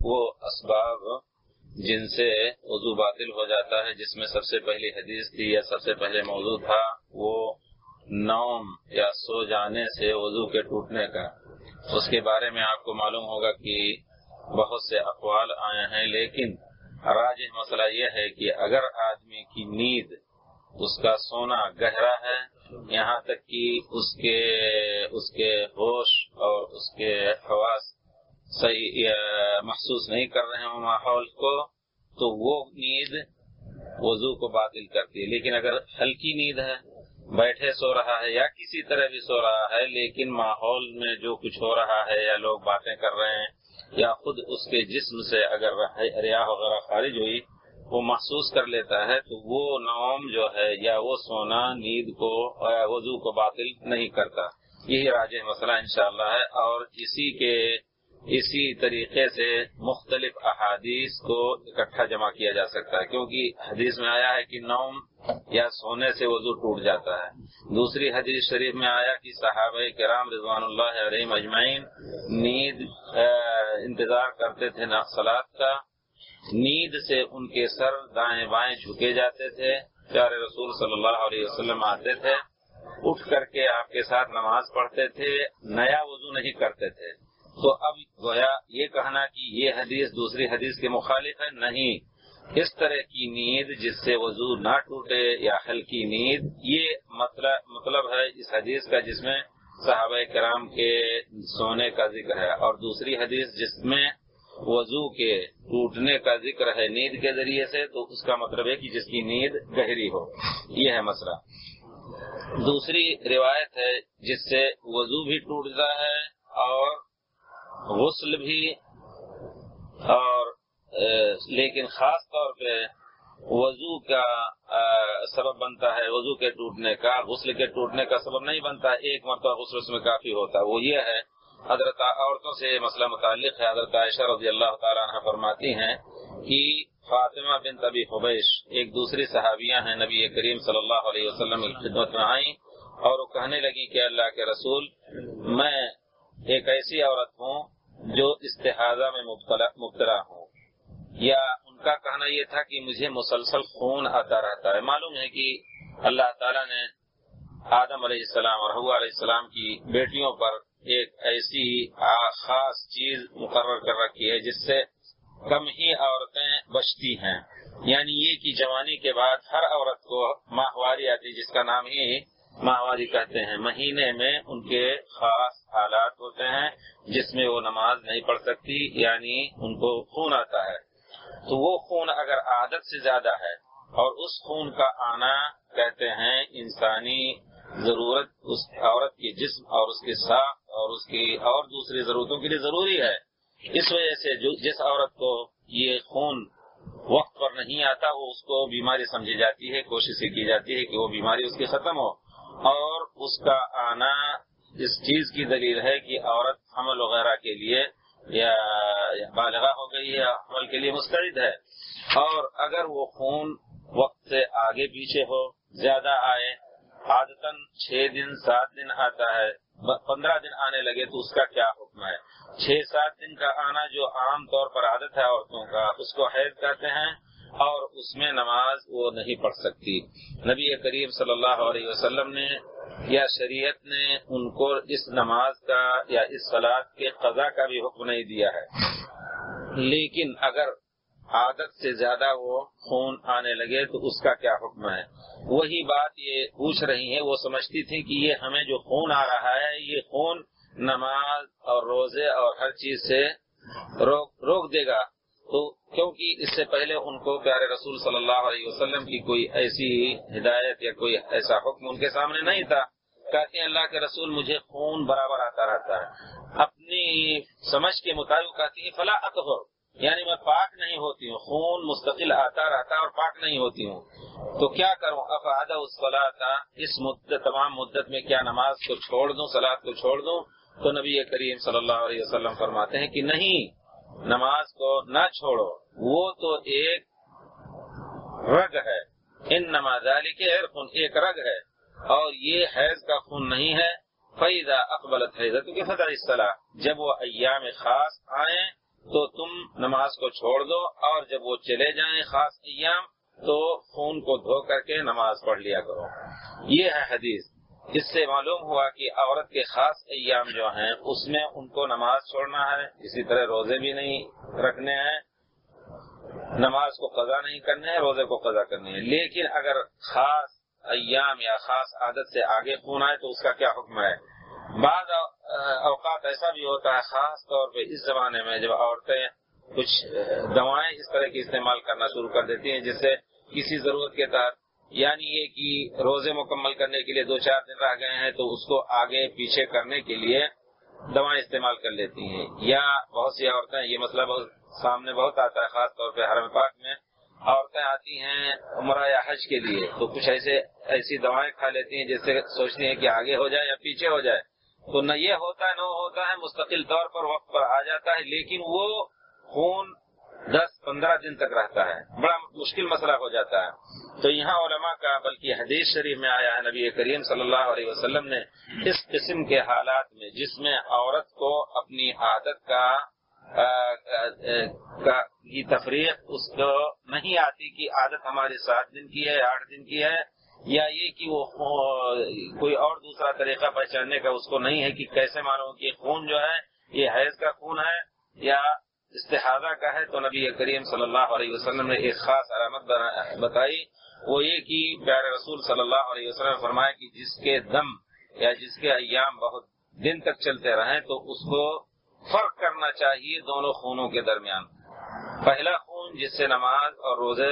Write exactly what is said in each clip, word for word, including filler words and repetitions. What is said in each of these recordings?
وہ اسباب جن سے وضو باطل ہو جاتا ہے، جس میں سب سے پہلی حدیث تھی یا سب سے پہلے موضوع تھا وہ نوم یا سو جانے سے وضو کے ٹوٹنے کا، اس کے بارے میں آپ کو معلوم ہوگا کہ بہت سے اقوال آئے ہیں، لیکن راجح مسئلہ یہ ہے کہ اگر آدمی کی نیند، اس کا سونا گہرا ہے، یہاں تک کہ اس کے اس کے ہوش اور اس کے حواس صحیح محسوس نہیں کر رہے ہوں ماحول کو، تو وہ نیند وضو کو باطل کرتی ہے۔ لیکن اگر ہلکی نیند ہے، بیٹھے سو رہا ہے یا کسی طرح بھی سو رہا ہے، لیکن ماحول میں جو کچھ ہو رہا ہے یا لوگ باتیں کر رہے ہیں یا خود اس کے جسم سے اگر ریاح وغیرہ خارج ہوئی وہ محسوس کر لیتا ہے، تو وہ نوم جو ہے یا وہ سونا نیند کو وضو کو باطل نہیں کرتا۔ یہی راجح مسئلہ انشاءاللہ ہے، اور اسی کے اسی طریقے سے مختلف احادیث کو اکٹھا جمع کیا جا سکتا ہے، کیونکہ حدیث میں آیا ہے کہ نوم یا سونے سے وضو ٹوٹ جاتا ہے۔ دوسری حدیث شریف میں آیا کہ صحابہ کرام رضوان اللہ علیہم اجمعین نیند انتظار کرتے تھے صلاۃ کا، نیند سے ان کے سر دائیں بائیں جھکے جاتے تھے، پیارے رسول صلی اللہ علیہ وسلم آتے تھے، اٹھ کر کے آپ کے ساتھ نماز پڑھتے تھے، نیا وضو نہیں کرتے تھے۔ تو اب گویا یہ کہنا کہ یہ حدیث دوسری حدیث کے مخالف ہے، نہیں، اس طرح کی نیند جس سے وضو نہ ٹوٹے یا ہلکی نیند، یہ مطلب ہے اس حدیث کا جس میں صحابہ کرام کے سونے کا ذکر ہے، اور دوسری حدیث جس میں وضو کے ٹوٹنے کا ذکر ہے نیند کے ذریعے سے، تو اس کا مطلب ہے کہ جس کی نیند گہری ہو۔ یہ ہے مسئلہ۔ دوسری روایت ہے جس سے وضو بھی ٹوٹتا ہے اور غسل بھی، اور لیکن خاص طور پہ وضو کا سبب بنتا ہے، وضو کے ٹوٹنے کا، غسل کے ٹوٹنے کا سبب نہیں بنتا، ایک مرتبہ غسل اس میں کافی ہوتا ہے۔ وہ یہ ہے، حضرت عورتوں سے مسئلہ متعلق ہے، حضرت عائشہ رضی اللہ تعالیٰ عنہ فرماتی ہیں کہ فاطمہ بنت ابی حبیش ایک دوسری صحابیہ ہیں، نبی کریم صلی اللہ علیہ وسلم کی خدمت میں آئیں اور وہ کہنے لگی کہ اللہ کے رسول، میں ایک ایسی عورت ہوں جو استحاضہ میں مبتلا ہوں، یا ان کا کہنا یہ تھا کہ مجھے مسلسل خون آتا رہتا ہے۔ معلوم ہے کہ اللہ تعالیٰ نے آدم علیہ السلام اور حوا علیہ السلام کی بیٹیوں پر ایک ایسی خاص چیز مقرر کر رکھی ہے جس سے کم ہی عورتیں بچتی ہیں، یعنی یہ کہ جوانی کے بعد ہر عورت کو ماہواری آتی، جس کا نام ہی ماہواری کہتے ہیں۔ مہینے میں ان کے خاص حالات ہوتے ہیں جس میں وہ نماز نہیں پڑھ سکتی، یعنی ان کو خون آتا ہے۔ تو وہ خون اگر عادت سے زیادہ ہے، اور اس خون کا آنا کہتے ہیں انسانی ضرورت اس عورت کے جسم اور اس کے ساخت اور اس کی اور دوسری ضرورتوں کے لیے ضروری ہے، اس وجہ سے جو جس عورت کو یہ خون وقت پر نہیں آتا وہ اس کو بیماری سمجھی جاتی ہے، کوشش کی جاتی ہے کہ وہ بیماری اس کی ختم ہو، اور اس کا آنا اس چیز کی دلیل ہے کہ عورت حمل وغیرہ کے لیے یا بالغہ ہو گئی ہے، حمل کے لیے مستعد ہے۔ اور اگر وہ خون وقت سے آگے پیچھے ہو، زیادہ آئے، عادتاً چھ دن سات دن آتا ہے، پندرہ دن آنے لگے تو اس کا کیا حکم ہے؟ چھ سات دن کا آنا جو عام طور پر عادت ہے عورتوں کا، اس کو حیض کہتے ہیں، اور اس میں نماز وہ نہیں پڑھ سکتی۔ نبی کریم صلی اللہ علیہ وسلم نے یا شریعت نے ان کو اس نماز کا یا اس صلاۃ کے قضا کا بھی حکم نہیں دیا ہے، لیکن اگر عادت سے زیادہ وہ خون آنے لگے تو اس کا کیا حکم ہے؟ وہی بات یہ پوچھ رہی ہیں، وہ سمجھتی تھی کہ یہ ہمیں جو خون آ رہا ہے یہ خون نماز اور روزے اور ہر چیز سے روک روک دے گا، تو کیونکہ اس سے پہلے ان کو پیارے رسول صلی اللہ علیہ وسلم کی کوئی ایسی ہدایت یا کوئی ایسا حکم ان کے سامنے نہیں تھا۔ کہتے ہیں اللہ کے رسول مجھے خون برابر آتا رہتا ہے، اپنی سمجھ کے مطابق کہتی ہے فلا اطہر، یعنی میں پاک نہیں ہوتی ہوں، خون مستقل آتا رہتا اور پاک نہیں ہوتی ہوں، تو کیا کروں؟ افعد الصلاۃ، اس مدت تمام مدت میں کیا نماز کو چھوڑ دوں، صلاۃ کو چھوڑ دوں؟ تو نبی کریم صلی اللہ علیہ وسلم فرماتے ہیں کہ نہیں، نماز کو نہ چھوڑو، وہ تو ایک رگ ہے، انما ذالک عرق، ایک رگ ہے، اور یہ حیض کا خون نہیں ہے۔ فَإِذَا أَقْبَلَتْ حَيْضَتُكَ فَدَعِ الصَّلَاةَ، جب وہ ایام خاص آئیں تو تم نماز کو چھوڑ دو اور جب وہ چلے جائیں خاص ایام تو خون کو دھو کر کے نماز پڑھ لیا کرو. یہ ہے حدیث. اس سے معلوم ہوا کہ عورت کے خاص ایام جو ہیں اس میں ان کو نماز چھوڑنا ہے. اسی طرح روزے بھی نہیں رکھنے ہیں, نماز کو قضا نہیں کرنے ہیں, روزے کو قضا کرنے ہیں. لیکن اگر خاص ایام یا خاص عادت سے آگے خون آئے تو اس کا کیا حکم ہے؟ بعض اوقات ایسا بھی ہوتا ہے, خاص طور پہ اس زمانے میں جب عورتیں کچھ دوائیں اس طرح کی استعمال کرنا شروع کر دیتی ہیں جس سے کسی ضرورت کے تحت, یعنی یہ کہ روزے مکمل کرنے کے لیے دو چار دن رہ گئے ہیں تو اس کو آگے پیچھے کرنے کے لیے دوائیں استعمال کر لیتی ہیں. یا بہت سی عورتیں, یہ مسئلہ بہت سامنے بہت آتا ہے, خاص طور پہ حرم پاک میں عورتیں آتی ہیں عمرہ یا حج کے لیے تو کچھ ایسے ایسی دوائیں کھا لیتی ہیں جس سے سوچتی ہیں کہ آگے ہو جائے یا پیچھے ہو جائے. تو نہ یہ ہوتا ہے نہ ہوتا ہے, مستقل طور پر وقت پر آ جاتا ہے, لیکن وہ خون دس پندرہ دن تک رہتا ہے, بڑا مشکل مسئلہ ہو جاتا ہے. تو یہاں علماء کا بلکہ حدیث شریف میں آیا ہے, نبی کریم صلی اللہ علیہ وسلم نے اس قسم کے حالات میں جس میں عورت کو اپنی عادت کا کی تفریق اس کو نہیں آتی کہ عادت ہماری سات دن کی ہے آٹھ دن کی ہے, یا یہ کہ وہ کوئی اور دوسرا طریقہ پہچاننے کا اس کو نہیں ہے کہ کیسے معلوم کہ خون جو ہے یہ حیض کا خون ہے یا استحاضہ کا ہے. تو نبی کریم صلی اللہ علیہ وسلم نے ایک خاص علامت بتائی, وہ یہ کہ پیارے رسول صلی اللہ علیہ وسلم نے فرمایا کہ جس کے دم یا جس کے ایام بہت دن تک چلتے رہیں تو اس کو فرق کرنا چاہیے دونوں خونوں کے درمیان. پہلا خون جس سے نماز اور روزے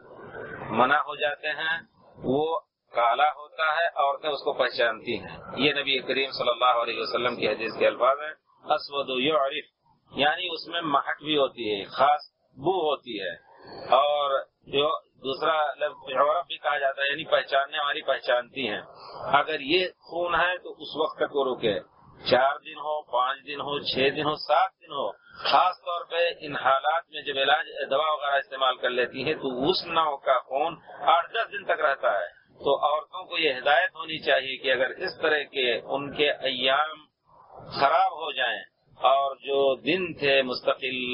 منع ہو جاتے ہیں وہ کالا ہوتا ہے, عورتیں اس کو پہچانتی ہیں. یہ نبی کریم صلی اللہ علیہ وسلم کی حدیث کے الفاظ ہیں. اسود یعرف, یعنی اس میں مہک بھی ہوتی ہے, خاص بو ہوتی ہے. اور جو دوسرا لفظ عورت بھی کہا جاتا ہے, یعنی پہچاننے والی پہچانتی ہیں. اگر یہ خون ہے تو اس وقت تک وہ رکے, چار دن ہو, پانچ دن ہو, چھ دن ہو, سات دن ہو. خاص طور پہ ان حالات میں جب علاج دوا وغیرہ استعمال کر لیتی ہے تو اس نوع کا خون آٹھ دس دن تک رہتا ہے. تو عورتوں کو یہ ہدایت ہونی چاہیے کہ اگر اس طرح کے ان کے ایام خراب ہو جائیں اور جو دن تھے مستقل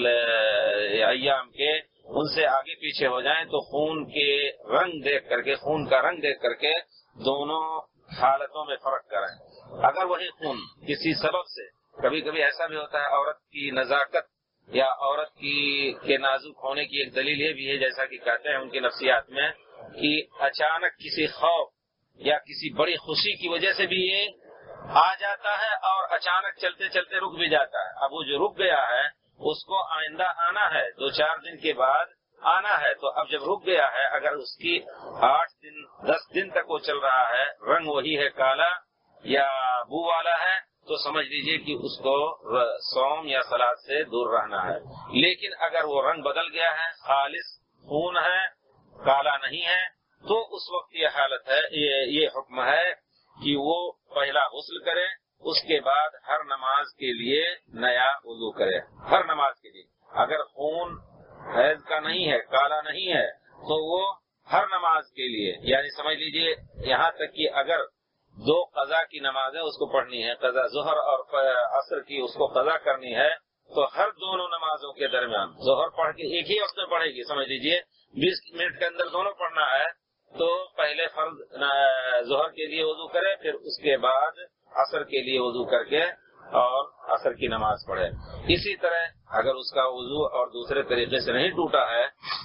ایام کے ان سے آگے پیچھے ہو جائیں تو خون کے رنگ دیکھ کر کے, خون کا رنگ دیکھ کر کے دونوں حالتوں میں فرق کریں. اگر وہی خون کسی سبب سے, کبھی کبھی ایسا بھی ہوتا ہے عورت کی نزاکت یا عورت کی کے نازک ہونے کی ایک دلیل یہ بھی ہے, جیسا کہ کہتے ہیں ان کی نفسیات میں, کہ اچانک کسی خوف یا کسی بڑی خوشی کی وجہ سے بھی یہ آ جاتا ہے اور اچانک چلتے چلتے رک بھی جاتا ہے. اب وہ جو رک گیا ہے اس کو آئندہ آنا ہے, دو چار دن کے بعد آنا ہے. تو اب جب رک گیا ہے, اگر اس کی آٹھ دن دس دن تک وہ چل رہا ہے, رنگ وہی ہے کالا یا بو والا ہے, تو سمجھ لیجئے کہ اس کو صوم یا صلاۃ سے دور رہنا ہے. لیکن اگر وہ رنگ بدل گیا ہے, خالص خون ہے, کالا نہیں ہے, تو اس وقت یہ حالت ہے, یہ یہ حکم ہے کہ وہ پہلا غسل کرے, اس کے بعد ہر نماز کے لیے نیا وضو کرے. ہر نماز کے لیے اگر خون حیض کا نہیں ہے, کالا نہیں ہے, تو وہ ہر نماز کے لیے, یعنی سمجھ لیجئے یہاں تک کہ اگر دو قضا کی نمازیں اس کو پڑھنی ہے, قضا ظہر اور عصر کی اس کو قضا کرنی ہے, تو ہر دونوں نمازوں کے درمیان ظہر پڑھ کے ایک ہی وقت میں پڑھے گی. سمجھ لیجئے بیس منٹ کے اندر دونوں پڑھنا ہے تو پہلے فرض ظہر کے لیے وضو کرے, پھر اس کے بعد عصر کے لیے وضو کر کے اور عصر کی نماز پڑھے. اسی طرح اگر اس کا وضو اور دوسرے طریقے سے نہیں ٹوٹا ہے,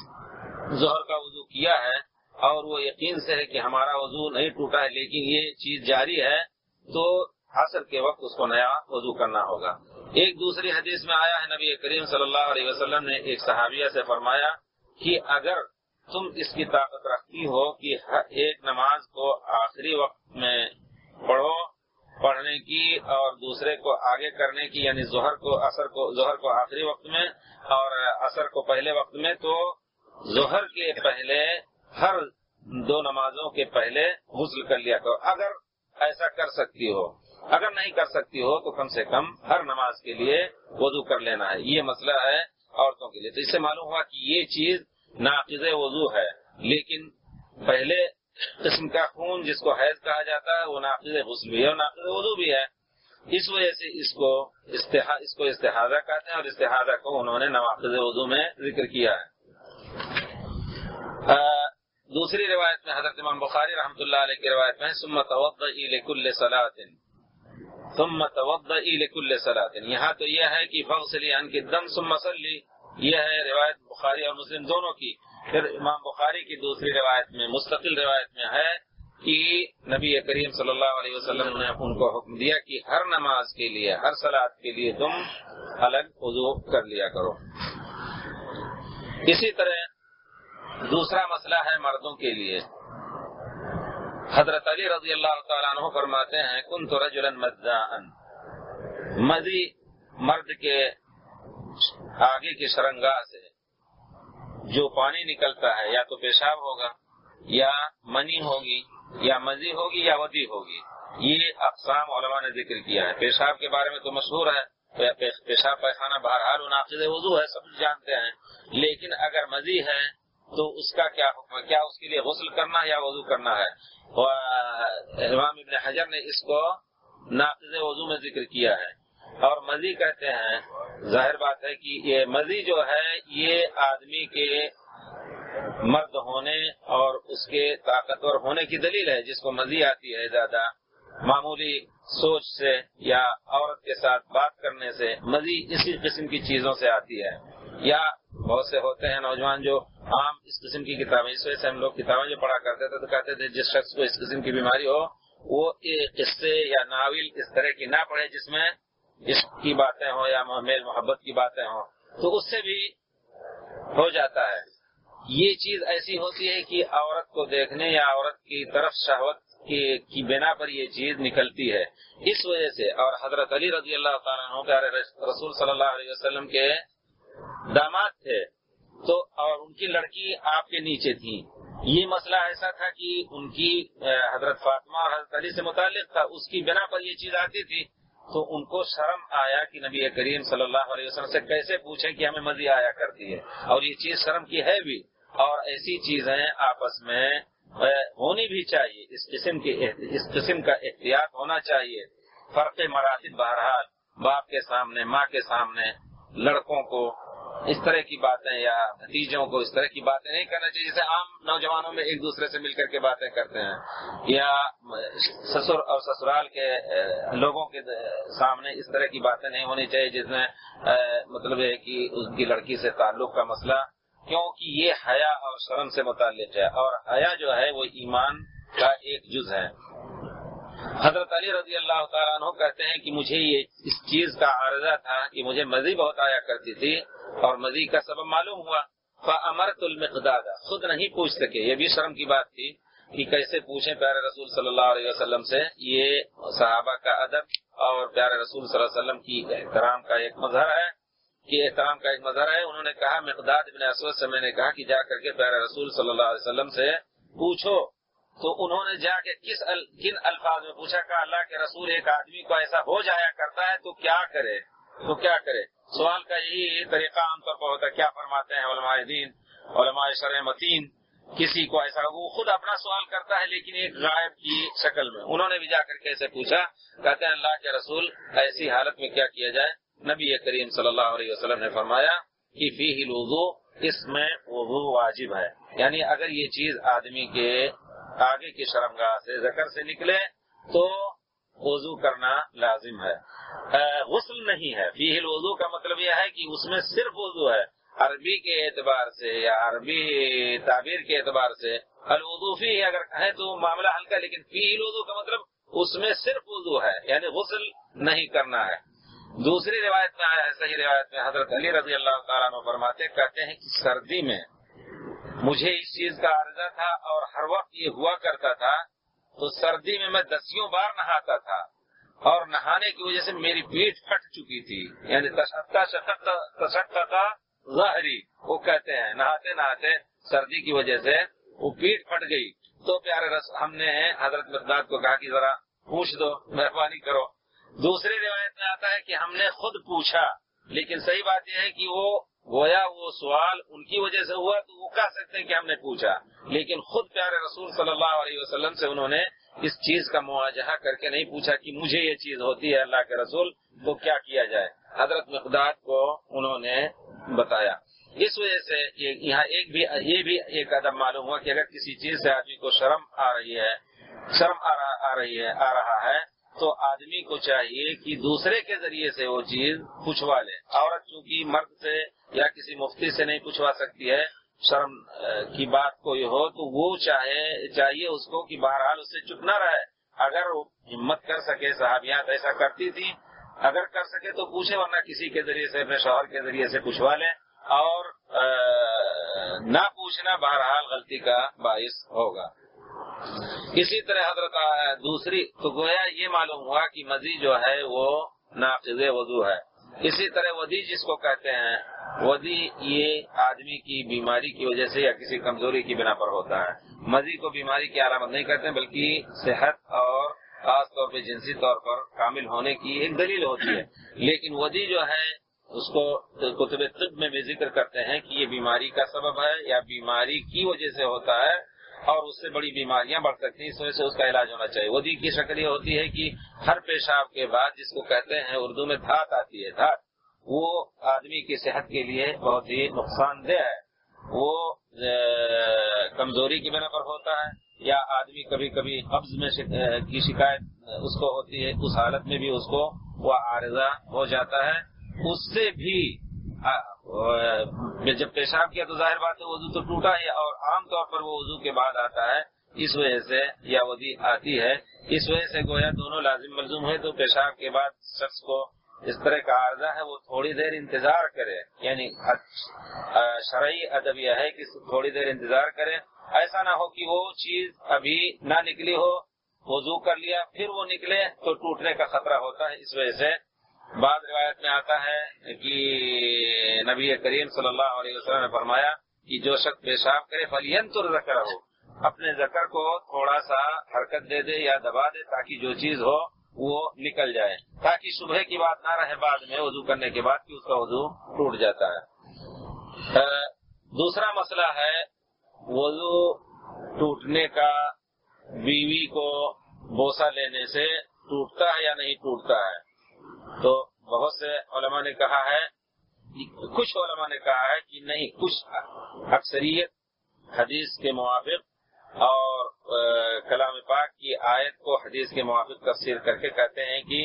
ظہر کا وضو کیا ہے اور وہ یقین سے ہے کہ ہمارا وضو نہیں ٹوٹا ہے لیکن یہ چیز جاری ہے, تو عصر کے وقت اس کو نیا وضو کرنا ہوگا. ایک دوسری حدیث میں آیا ہے, نبی کریم صلی اللہ علیہ وسلم نے ایک صحابیہ سے فرمایا کہ اگر تم اس کی طاقت رکھتی ہو کہ ایک نماز کو آخری وقت میں پڑھو پڑھنے کی اور دوسرے کو آگے کرنے کی, یعنی ظہر کو عصر کو ظہر کو آخری وقت میں اور عصر کو پہلے وقت میں, تو ظہر کے پہلے ہر دو نمازوں کے پہلے غسل کر لیا کرو. اگر ایسا کر سکتی ہو, اگر نہیں کر سکتی ہو تو کم سے کم ہر نماز کے لیے وضو کر لینا ہے. یہ مسئلہ ہے عورتوں کے لیے. تو اس سے معلوم ہوا کہ یہ چیز ناقض وضو ہے, لیکن پہلے قسم کا خون جس کو حیض کہا جاتا ہے وہ ناقض غسل بھی ہے اور ناقض وضو بھی ہے. اس وجہ سے اس کو استحا اس کو استحاضہ کہتے ہیں، اور استحاضہ کو انہوں نے نواقض وضو میں ذکر کیا ہے۔ دوسری روایت میں حضرت امام بخاری رحمۃ اللہ علیہ کی روایت میں ثم توضئي لكل صلاۃ ثم توضئي لكل صلاۃ، یہاں تو یہ ہے کہ فاغسلی عنك الدم ثم صلی، یہ ہے روایت بخاری اور مسلم دونوں کی۔ پھر امام بخاری کی دوسری روایت میں مستقل روایت میں ہے کہ نبی کریم صلی اللہ علیہ وسلم نے ان کو حکم دیا کہ ہر نماز کے لیے، ہر صلاۃ کے لیے تم الگ وضو کر لیا کرو۔ اسی طرح دوسرا مسئلہ ہے مردوں کے لیے۔ حضرت علی رضی اللہ تعالیٰ عنہ فرماتے ہیں کنت رجلا مذاء، مزی مرد کے آگے کی شرنگاہ سے جو پانی نکلتا ہے یا تو پیشاب ہوگا یا منی ہوگی یا مزی ہوگی یا ودی ہوگی، یہ اقسام علماء نے ذکر کیا ہے۔ پیشاب کے بارے میں تو مشہور ہے، پیشاب پیخانہ بہرحال ناقض وضو ہے، سب جانتے ہیں، لیکن اگر مزی ہے تو اس کا کیا حکم ہے؟ کیا اس کے لیے غسل کرنا یا وضو کرنا ہے؟ امام ابن حجر نے اس کو ناقض وضو میں ذکر کیا ہے۔ اور مزی کہتے ہیں، ظاہر بات ہے کہ یہ مزی جو ہے یہ آدمی کے مرد ہونے اور اس کے طاقتور ہونے کی دلیل ہے۔ جس کو مزی آتی ہے زیادہ معمولی سوچ سے یا عورت کے ساتھ بات کرنے سے، مزی اسی قسم کی چیزوں سے آتی ہے۔ یا بہت سے ہوتے ہیں نوجوان جو عام اس قسم کی کتابیں، اس وجہ سے ہم لوگ کتابیں جو پڑھا کرتے تھے تو کہتے تھے جس شخص کو اس قسم کی بیماری ہو وہ قصے یا ناول اس طرح کی نہ پڑھے جس میں اس کی باتیں ہوں یا میل محبت کی باتیں ہوں، تو اس سے بھی ہو جاتا ہے۔ یہ چیز ایسی ہوتی ہے کہ عورت کو دیکھنے یا عورت کی طرف شہوت کی بنا پر یہ چیز نکلتی ہے، اس وجہ سے۔ اور حضرت علی رضی اللہ تعالیٰ عنہ پیارے رسول صلی اللہ علیہ وسلم کے داماد تھے تو اور ان کی لڑکی آپ کے نیچے تھی، یہ مسئلہ ایسا تھا کہ ان کی حضرت فاطمہ اور حضرت علی سے متعلق تھا، اس کی بنا پر یہ چیز آتی تھی، تو ان کو شرم آیا کہ نبی کریم صلی اللہ علیہ وسلم سے کیسے پوچھیں کہ ہمیں مزی آیا کرتی ہے، اور یہ چیز شرم کی ہے بھی، اور ایسی چیزیں آپس میں ہونی بھی چاہیے، اس قسم کے اس قسم کا احتیاط ہونا چاہیے۔ فرق مراتب بہرحال باپ کے سامنے، ماں کے سامنے لڑکوں کو اس طرح کی باتیں یا بھتیجوں کو اس طرح کی باتیں نہیں کرنا چاہیے، جیسے عام نوجوانوں میں ایک دوسرے سے مل کر کے باتیں کرتے ہیں، یا سسر اور سسرال کے لوگوں کے سامنے اس طرح کی باتیں نہیں ہونی چاہیے جس میں مطلب ہے کہ اس کی لڑکی سے تعلق کا مسئلہ، کیونکہ یہ حیا اور شرم سے متعلق ہے، اور حیا جو ہے وہ ایمان کا ایک جز ہے۔ حضرت علی رضی اللہ تعالیٰ عنہ کہتے ہیں کہ مجھے یہ اس چیز کا عارضہ تھا کہ مجھے مزی بہت آیا کرتی تھی، اور مزی کا سبب معلوم ہوا، فَأَمَرْتُ الْمِقْدَادَ، خود نہیں پوچھ سکے، یہ بھی شرم کی بات تھی کہ کیسے پوچھیں پیارے رسول صلی اللہ علیہ وسلم سے۔ یہ صحابہ کا ادب اور پیارے رسول صلی اللہ علیہ وسلم کی احترام کا ایک مظہر ہے کہ احترام کا ایک مظہر ہے۔ انہوں نے کہا مقداد بن اسود سے میں نے کہا کہ جا کر کے پیارے رسول صلی اللہ علیہ وسلم سے پوچھو، تو انہوں نے جا کے کس ال... کن الفاظ میں پوچھا؟ کہ اللہ کے رسول ایک آدمی کو ایسا ہو جایا کرتا ہے تو کیا کرے تو کیا کرے سوال کا یہی طریقہ عام طور پر ہوتا ہے۔ کیا فرماتے ہیں علماء دین، علماء شرع متین، کسی کو ایسا وہ خود اپنا سوال کرتا ہے لیکن ایک غائب کی شکل میں، انہوں نے بھی جا کر کے ایسے پوچھا، کہتے ہیں اللہ کے رسول ایسی حالت میں کیا کیا جائے؟ نبی کریم صلی اللہ علیہ وسلم نے فرمایا کہ فیہ الوضو، اس میں وضو واجب ہے، یعنی اگر یہ چیز آدمی کے آگے کی شرمگاہ سے ذکر سے نکلے تو وضو کرنا لازم ہے، غسل نہیں ہے۔ فیہ الوضو کا مطلب یہ ہے کہ اس میں صرف وضو ہے، عربی کے اعتبار سے یا عربی تعبیر کے اعتبار سے الوضو فیہ اگر کہیں تو معاملہ ہلکا، لیکن فیہ الوضو کا مطلب اس میں صرف وضو ہے، یعنی غسل نہیں کرنا ہے۔ دوسری روایت میں آیا ہے، صحیح روایت میں حضرت علی رضی اللہ تعالیٰ عنہ فرماتے کہتے ہیں کہ سردی میں مجھے اس چیز کا عارضہ تھا اور ہر وقت یہ ہوا کرتا تھا، تو سردی میں میں دسیوں بار نہاتا تھا اور نہانے کی وجہ سے میری پیٹھ پھٹ چکی تھی، یعنی تشقق ظہری وہ کہتے ہیں، نہاتے نہاتے سردی کی وجہ سے وہ پیٹھ پھٹ گئی، تو پیارے رس ہم نے حضرت مقداد کو کہا کہ ذرا پوچھ دو، مہربانی کرو۔ دوسری روایت میں آتا ہے کہ ہم نے خود پوچھا، لیکن صحیح بات یہ ہے کہ وہ گویا وہ سوال ان کی وجہ سے ہوا تو وہ کہہ سکتے ہیں کہ ہم نے پوچھا، لیکن خود پیارے رسول صلی اللہ علیہ وسلم سے انہوں نے اس چیز کا مواجہہ کر کے نہیں پوچھا کہ مجھے یہ چیز ہوتی ہے اللہ کے رسول تو کیا کیا جائے. حضرت مقداد کو انہوں نے بتایا. اس وجہ سے یہاں ایک بھی یہ بھی ایک ادب معلوم ہوا کہ اگر کسی چیز سے آدمی کو شرم آ رہی ہے شرم آ رہا آ رہی ہے آ رہا ہے تو آدمی کو چاہیے کہ دوسرے کے ذریعے سے وہ چیز پوچھوا لے. عورت چونکہ مرد سے یا کسی مفتی سے نہیں پوچھوا سکتی ہے، شرم کی بات کوئی ہو تو وہ چاہے چاہیے اس کو کہ بہرحال اس سے چپ نہ رہے. اگر وہ ہمت کر سکے، صحابیات ایسا کرتی تھی، اگر کر سکے تو پوچھے، ورنہ کسی کے ذریعے سے اپنے شوہر کے ذریعے سے پوچھوا لے. اور نہ پوچھنا بہرحال غلطی کا باعث ہوگا. اسی طرح حضرت دوسری تو گویا یہ معلوم ہوا کہ مزی جو ہے وہ ناقض وضو ہے. اسی طرح ودی جس کو کہتے ہیں، ودی یہ آدمی کی بیماری کی وجہ سے یا کسی کمزوری کی بنا پر ہوتا ہے. مزی کو بیماری کی علامت نہیں کرتے بلکہ صحت اور خاص طور پہ جنسی طور پر کامل ہونے کی ایک دلیل ہوتی ہے. لیکن ودی جو ہے اس کو کتب طب میں بھی ذکر کرتے ہیں کہ یہ بیماری کا سبب ہے یا بیماری کی وجہ سے ہوتا ہے اور اس سے بڑی بیماریاں بڑھ سکتی ہیں، اس وجہ سے اس کا علاج ہونا چاہیے. ودی کی شکل یہ ہوتی ہے کہ ہر پیشاب کے بعد، جس کو کہتے ہیں اردو میں دھات آتی ہے، دھات وہ آدمی کی صحت کے لیے بہت ہی نقصان دہ ہے. وہ کمزوری کی بنا پر ہوتا ہے یا آدمی کبھی کبھی قبض میں کی شکایت اس کو ہوتی ہے، اس حالت میں بھی اس کو وہ عارضہ ہو جاتا ہے. اس سے بھی جب پیشاب کیا تو ظاہر بات ہے وضو تو ٹوٹا ہے، اور عام طور پر وہ وضو کے بعد آتا ہے، اس وجہ سے یا ودی آتی ہے. اس وجہ سے گویا دونوں لازم ملزوم ہے. تو پیشاب کے بعد شخص کو اس طرح کا عارضہ ہے وہ تھوڑی دیر انتظار کرے، یعنی شرعی ادب یہ ہے کہ تھوڑی دیر انتظار کرے. ایسا نہ ہو کہ وہ چیز ابھی نہ نکلی ہو، وضو کر لیا پھر وہ نکلے تو ٹوٹنے کا خطرہ ہوتا ہے. اس وجہ سے بعض روایت میں آتا ہے کہ نبی کریم صلی اللہ علیہ وسلم نے فرمایا کہ جو شخص پیشاب کرے فَلْيَنْتُرْ ذَكَرَهُ، اپنے ذکر کو تھوڑا سا حرکت دے دے یا دبا دے تاکہ جو چیز ہو وہ نکل جائے، تاکہ صبح کی بات نہ رہے بعد میں وضو کرنے کے بعد کہ اس کا وضو ٹوٹ جاتا ہے. دوسرا مسئلہ ہے وضو ٹوٹنے کا بیوی کو بوسہ لینے سے ٹوٹتا ہے یا نہیں ٹوٹتا ہے. تو بہت سے علماء نے کہا ہے، کچھ علماء نے کہا ہے کہ نہیں، کچھ اکثریت حدیث کے موافق اور کلام پاک کی آیت کو حدیث کے موافق تفسیر کر کے کہتے ہیں کہ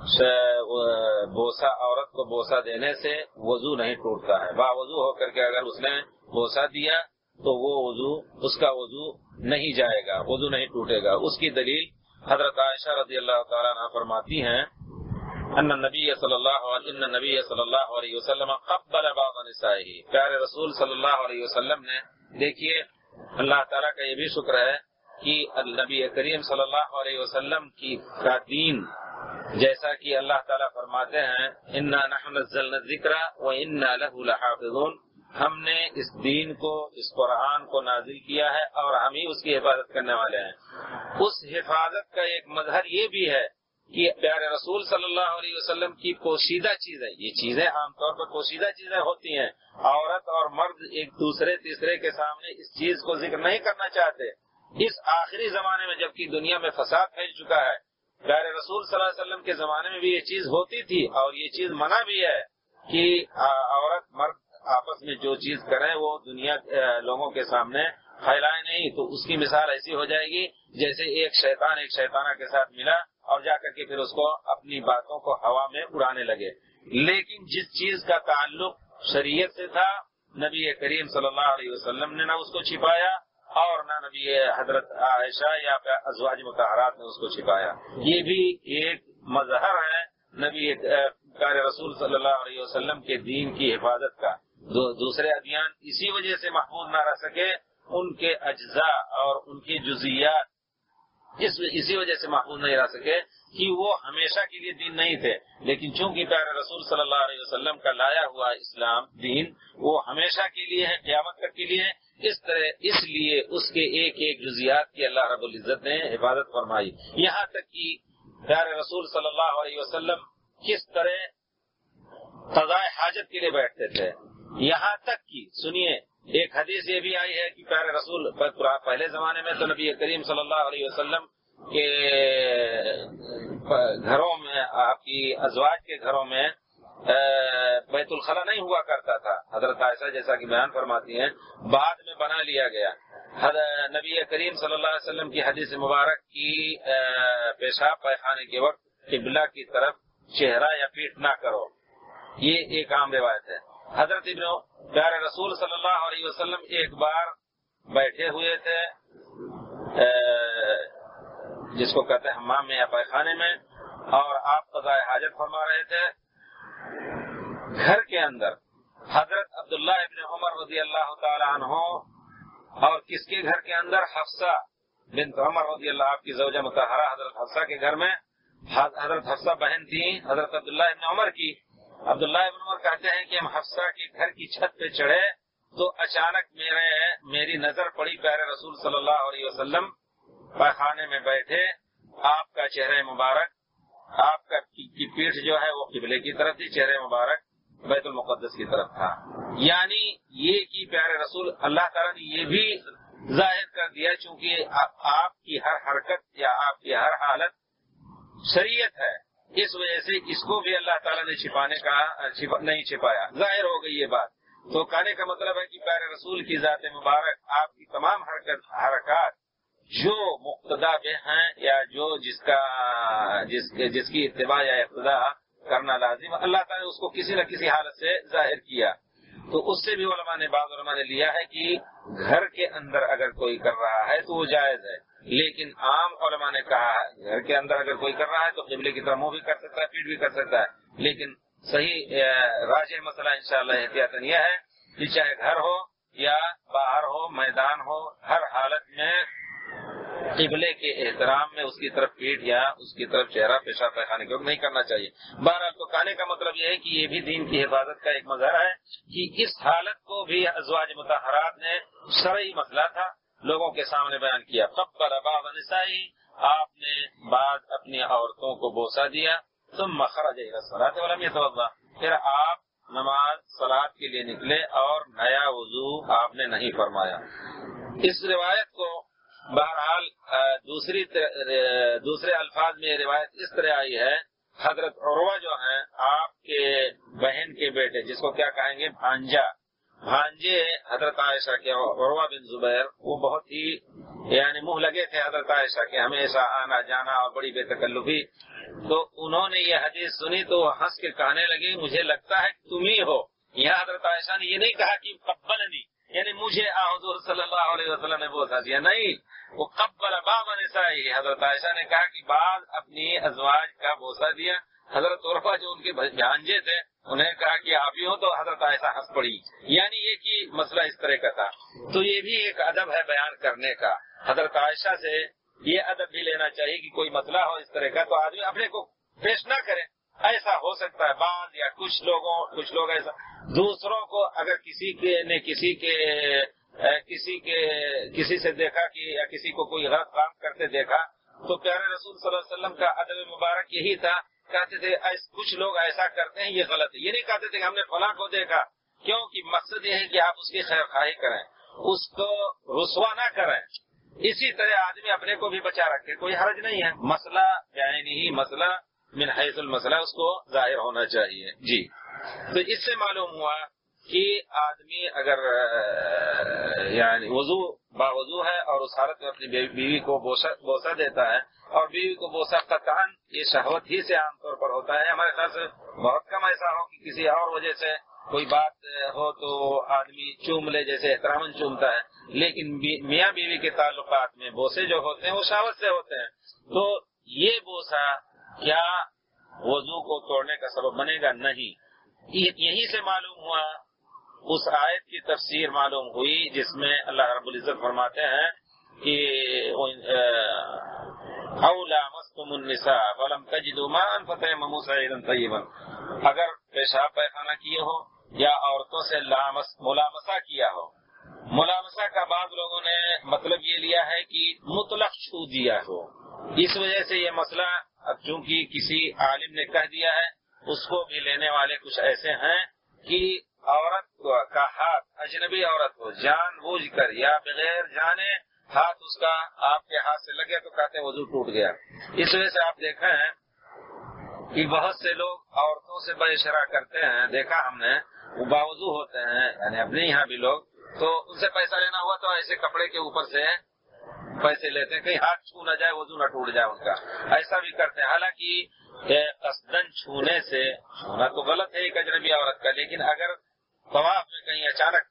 بوسہ عورت کو بوسہ دینے سے وضو نہیں ٹوٹتا ہے. باوضو ہو کر کے اگر اس نے بوسہ دیا تو وہ وضو اس کا وضو نہیں جائے گا، وضو نہیں ٹوٹے گا. اس کی دلیل حضرت عائشہ رضی اللہ تعالیٰ عنہ فرماتی ہیں ان نبی صلی اللہ علیہ نبی صلی اللہ علیہ وسلم قبل بعض نسائه، پیارے رسول صلی اللہ علیہ وسلم نے، دیکھیے اللہ تعالیٰ کا یہ بھی شکر ہے کہ نبی کریم صلی اللہ علیہ وسلم کی کا دین، جیسا کہ اللہ تعالیٰ فرماتے ہیں انا نحن نزلنا الذکر وانا له لحافظون، ہم نے اس دین کو، اس قرآن کو نازل کیا ہے اور ہم ہی اس کی حفاظت کرنے والے ہیں. اس حفاظت کا ایک مظہر یہ بھی ہے کہ پیارے رسول صلی اللہ علیہ وسلم کی پوشیدہ چیزیں، یہ چیزیں عام طور پر پوشیدہ چیزیں ہوتی ہیں، عورت اور مرد ایک دوسرے تیسرے کے سامنے اس چیز کو ذکر نہیں کرنا چاہتے. اس آخری زمانے میں جبکہ دنیا میں فساد پھیل چکا ہے، پیارے رسول صلی اللہ علیہ وسلم کے زمانے میں بھی یہ چیز ہوتی تھی اور یہ چیز منع بھی ہے کہ عورت مرد آپس میں جو چیز کریں وہ دنیا لوگوں کے سامنے پھیلائے نہیں. تو اس کی مثال ایسی ہو جائے گی جیسے ایک شیطان ایک شیطانہ کے ساتھ ملا اور جا کر کے پھر اس کو اپنی باتوں کو ہوا میں اڑانے لگے. لیکن جس چیز کا تعلق شریعت سے تھا، نبی کریم صلی اللہ علیہ وسلم نے نہ اس کو چھپایا اور نہ نبی حضرت عائشہ یا ازواج مطہرات نے اس کو چھپایا. یہ بھی ایک مظہر ہے نبی پیارے رسول صلی اللہ علیہ وسلم کے دین کی حفاظت کا. دو دوسرے ادیان اسی وجہ سے محفوظ نہ رہ سکے، ان کے اجزاء اور ان کی جزیات اس اسی وجہ سے محفوظ نہیں رہ سکے کہ وہ ہمیشہ کے لیے دین نہیں تھے. لیکن چونکہ پیارے رسول صلی اللہ علیہ وسلم کا لایا ہوا اسلام دین وہ ہمیشہ کے لیے ہے، قیامت تک کے لیے ہے. اس طرح اس لیے اس کے ایک ایک جزیات کی اللہ رب العزت نے حفاظت فرمائی. یہاں تک کہ پیارے رسول صلی اللہ علیہ وسلم کس طرح قضاء حاجت کے لیے بیٹھتے تھے، یہاں تک کہ سنیے ایک حدیث یہ بھی آئی ہے کہ پیارے رسول پہلے زمانے میں تو نبی کریم صلی اللہ علیہ وسلم کے گھروں میں، آپ کی ازواج کے گھروں میں بیت الخلا نہیں ہوا کرتا تھا. حضرت عائشہ جیسا کہ بیان فرماتی ہیں بعد میں بنا لیا گیا. نبی کریم صلی اللہ علیہ وسلم کی حدیث مبارک کی پیشاب پائخانے کے وقت قبلہ کی طرف چہرہ یا پیٹھ نہ کرو، یہ ایک عام روایت ہے. حضرت ابن پیارے رسول صلی اللہ علیہ وسلم ایک بار بیٹھے ہوئے تھے جس کو کہتے ہیں حمام میں یا پائخانے میں، اور آپ قضاء حاجت فرما رہے تھے. گھر کے اندر حضرت عبداللہ ابن عمر رضی اللہ تعالی عنہ اور کس کے گھر کے اندر؟ حفصہ بنت عمر رضی اللہ، آپ کی زوجہ مطہرہ حضرت حفصہ کے گھر میں. حضرت حفصہ بہن تھی حضرت عبداللہ ابن عمر کی. عبداللہ ابن عمر کہتے ہیں کہ ہم حفصہ کے گھر کی چھت پہ چڑھے تو اچانک میرے میری نظر پڑی پیارے رسول صلی اللہ علیہ وسلم پائخانے میں بیٹھے، آپ کا چہرہ مبارک، آپ کا کی پیٹھ جو ہے وہ قبلے کی طرف تھی، چہرہ مبارک بیت المقدس کی طرف تھا. یعنی یہ کہ پیارے رسول اللہ تعالیٰ نے یہ بھی ظاہر کر دیا چونکہ آپ کی ہر حرکت یا آپ کی ہر حالت شریعت ہے، اس وجہ سے اس کو بھی اللہ تعالیٰ نے چھپانے کا چھپا نہیں چھپایا، ظاہر ہو گئی یہ بات. تو کہنے کا مطلب ہے کہ پیارے رسول کی ذات مبارک آپ کی تمام حرکت حرکات جو مقتدا بہ ہیں یا جو جس کا جس جس کی اتباع یا اقتدا کرنا لازم، اللہ تعالیٰ نے اس کو کسی نہ کسی حالت سے ظاہر کیا. تو اس سے بھی علماء نے بعض علماء نے لیا ہے کہ گھر کے اندر اگر کوئی کر رہا ہے تو وہ جائز ہے، لیکن عام علماء نے کہا ہے گھر کے اندر اگر کوئی کر رہا ہے تو قبلے کی طرف منہ بھی کر سکتا ہے، پیٹ بھی کر سکتا ہے. لیکن صحیح راجح مسئلہ انشاءاللہ احتیاطاً یہ ہے کہ چاہے گھر ہو یا باہر ہو، میدان ہو، ہر حالت میں قبلے کے احترام میں اس کی طرف پیٹ یا اس کی طرف چہرہ پیشاب پائخانے کے وقت نہیں کرنا چاہیے. بہرحال تو کہنے کا مطلب یہ ہے کہ یہ بھی دین کی حفاظت کا ایک مظہر ہے کہ اس حالت کو بھی ازواج مطہرات نے شرعی مسئلہ تھا لوگوں کے سامنے بیان کیا. قبل بعض نسائی، آپ نے بعض اپنی عورتوں کو بوسہ دیا. ثم خرج الى الصلاة ولم يتوضا، پھر آپ نماز صلاۃ کے لیے نکلے اور نیا وضو آپ نے نہیں فرمایا. اس روایت کو بہرحال دوسری دوسرے الفاظ میں روایت اس طرح آئی ہے، حضرت عروہ جو ہیں آپ کے بہن کے بیٹے، جس کو کیا کہیں گے بھانجا، بھانجے حضرت عائشہ کے عروہ بن زبیر، وہ بہت ہی یعنی منہ لگے تھے حضرت عائشہ کے، ہمیشہ آنا جانا اور بڑی بے تکلفی. تو انہوں نے یہ حدیث سنی تو وہ ہنس کے کہنے لگے مجھے لگتا ہے کہ تم ہی ہو. یہاں حضرت عائشہ نے یہ نہیں کہا کہ قبلنی، یعنی مجھے حضور صلی اللہ علیہ وسلم نے بوسہ دیا، نہیں، وہ قبل بعض نسائی، حضرت عائشہ نے کہا کہ بعض اپنی ازواج کا بوسہ دیا. حضرت عرفہ جو ان کے بھانجے تھے انہیں کہا کہ آپ ہی ہو تو حضرت عائشہ ہنس پڑی. یعنی یہ کہ مسئلہ اس طرح کا تھا. تو یہ بھی ایک ادب ہے بیان کرنے کا. حضرت عائشہ سے یہ ادب بھی لینا چاہیے کہ کوئی مسئلہ ہو اس طرح کا تو آدمی اپنے کو پیش نہ کرے. ایسا ہو سکتا ہے بعض یا کچھ لوگوں کچھ لوگ ایسا دوسروں کو اگر کسی کے نے کسی کے کسی کے کسی سے دیکھا کہ یا کسی کو کوئی غلط کام کرتے دیکھا تو پیارے رسول صلی اللہ علیہ وسلم کا ادب مبارک یہی تھا، کہتے تھے کچھ لوگ ایسا کرتے ہیں یہ غلط ہے. یہ نہیں کہتے تھے کہ ہم نے فلاں کو دیکھا، کیونکہ مقصد یہ ہے کہ آپ اس کی خیر خواہی کریں، اس کو رسوا نہ کریں. اسی طرح آدمی اپنے کو بھی بچا رکھے، کوئی حرج نہیں ہے. مسئلہ یعنی ہی مسئلہ من حیث المسئلہ اس کو ظاہر ہونا چاہیے. جی، تو اس سے معلوم ہوا کہ آدمی اگر یعنی وضو باوضو ہے اور اس حالت میں اپنی بیوی کو بوسہ دیتا ہے، اور بیوی کو بوسہ قطعاً یہ شہوت ہی سے عام طور پر ہوتا ہے. ہمارے خیال سے بہت کم ایسا ہو کہ کسی اور وجہ سے کوئی بات ہو تو آدمی چوم لے جیسے احتراماً چومتا ہے، لیکن میاں بیوی کے تعلقات میں بوسے جو ہوتے ہیں وہ شہوت سے ہوتے ہیں. تو یہ بوسہ کیا وضو کو توڑنے کا سبب بنے گا؟ نہیں. یہی سے معلوم ہوا، اس آیت کی تفسیر معلوم ہوئی جس میں اللہ رب العزت فرماتے ہیں کہ او لامستم النساء فلم تجدوا ماء فتیمموا صعیدا طیبا، اگر پیشاب پیخانہ کیے ہو یا عورتوں سے لامس ملامسہ کیا ہو. ملامسہ کا بعض لوگوں نے مطلب یہ لیا ہے کہ مطلق چھو دیا ہو. اس وجہ سے یہ مسئلہ اب چونکہ کسی عالم نے کہہ دیا ہے، اس کو بھی لینے والے کچھ ایسے ہیں کہ عورت کا ہاتھ اجنبی عورت کو جان بوجھ کر یا بغیر جانے ہاتھ اس کا آپ کے ہاتھ سے لگ گیا تو کہتے ہیں وضو ٹوٹ گیا۔ اس وجہ سے آپ دیکھیں کہ بہت سے لوگ عورتوں سے بے شرع کرتے ہیں، دیکھا ہم نے، وہ باوضو ہوتے ہیں، یعنی اپنے یہاں بھی لوگ، تو ان سے پیسہ لینا ہوا تو ایسے کپڑے کے اوپر سے پیسے لیتے ہیں، کہیں ہاتھ چھو نہ جائے، وضو نہ ٹوٹ جائے ان کا، ایسا بھی کرتے ہیں۔ حالانکہ قصدن چھونے سے، چھونا تو غلط ہے ایک اجنبی عورت کا، لیکن اگر طواف میں کہیں اچانک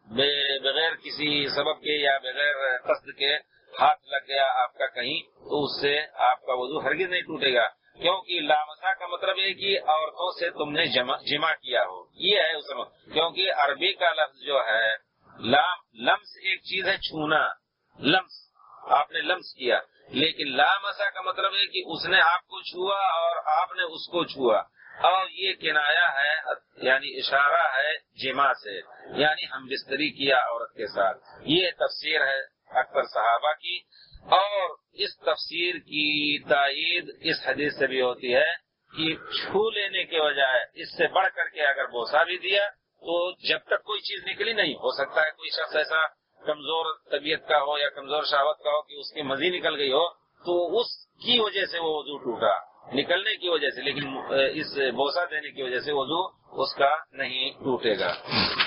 بغیر کسی سبب کے یا بغیر قصد کے ہاتھ لگ گیا آپ کا کہیں، تو اس سے آپ کا وضو ہرگز نہیں ٹوٹے گا، کیونکہ لامسا کا مطلب ہے کہ عورتوں سے تم نے جمع جمع کیا ہو، یہ ہے اس میں، کیونکہ عربی کا لفظ جو ہے لام، لمس ایک چیز ہے چھونا، لمس آپ نے لمس کیا، لیکن لامسا کا مطلب ہے کہ اس نے آپ کو چھوا اور آپ نے اس کو چھوا، اور یہ کنایا ہے، یعنی اشارہ ہے جمع سے، یعنی ہم بستری کیا عورت کے ساتھ۔ یہ تفسیر ہے اکثر صحابہ کی، اور اس تفسیر کی تائید اس حدیث سے بھی ہوتی ہے کہ چھو لینے کے بجائے اس سے بڑھ کر کے اگر بوسہ بھی دیا تو جب تک کوئی چیز نکلی نہیں، ہو سکتا ہے کوئی شخص ایسا کمزور طبیعت کا ہو یا کمزور شہوت کا ہو کہ اس کی مزی نکل گئی ہو، تو اس کی وجہ سے وہ وضو ٹوٹا، نکلنے کی وجہ سے، لیکن اس بوسہ دینے کی وجہ سے وضو اس کا نہیں ٹوٹے گا۔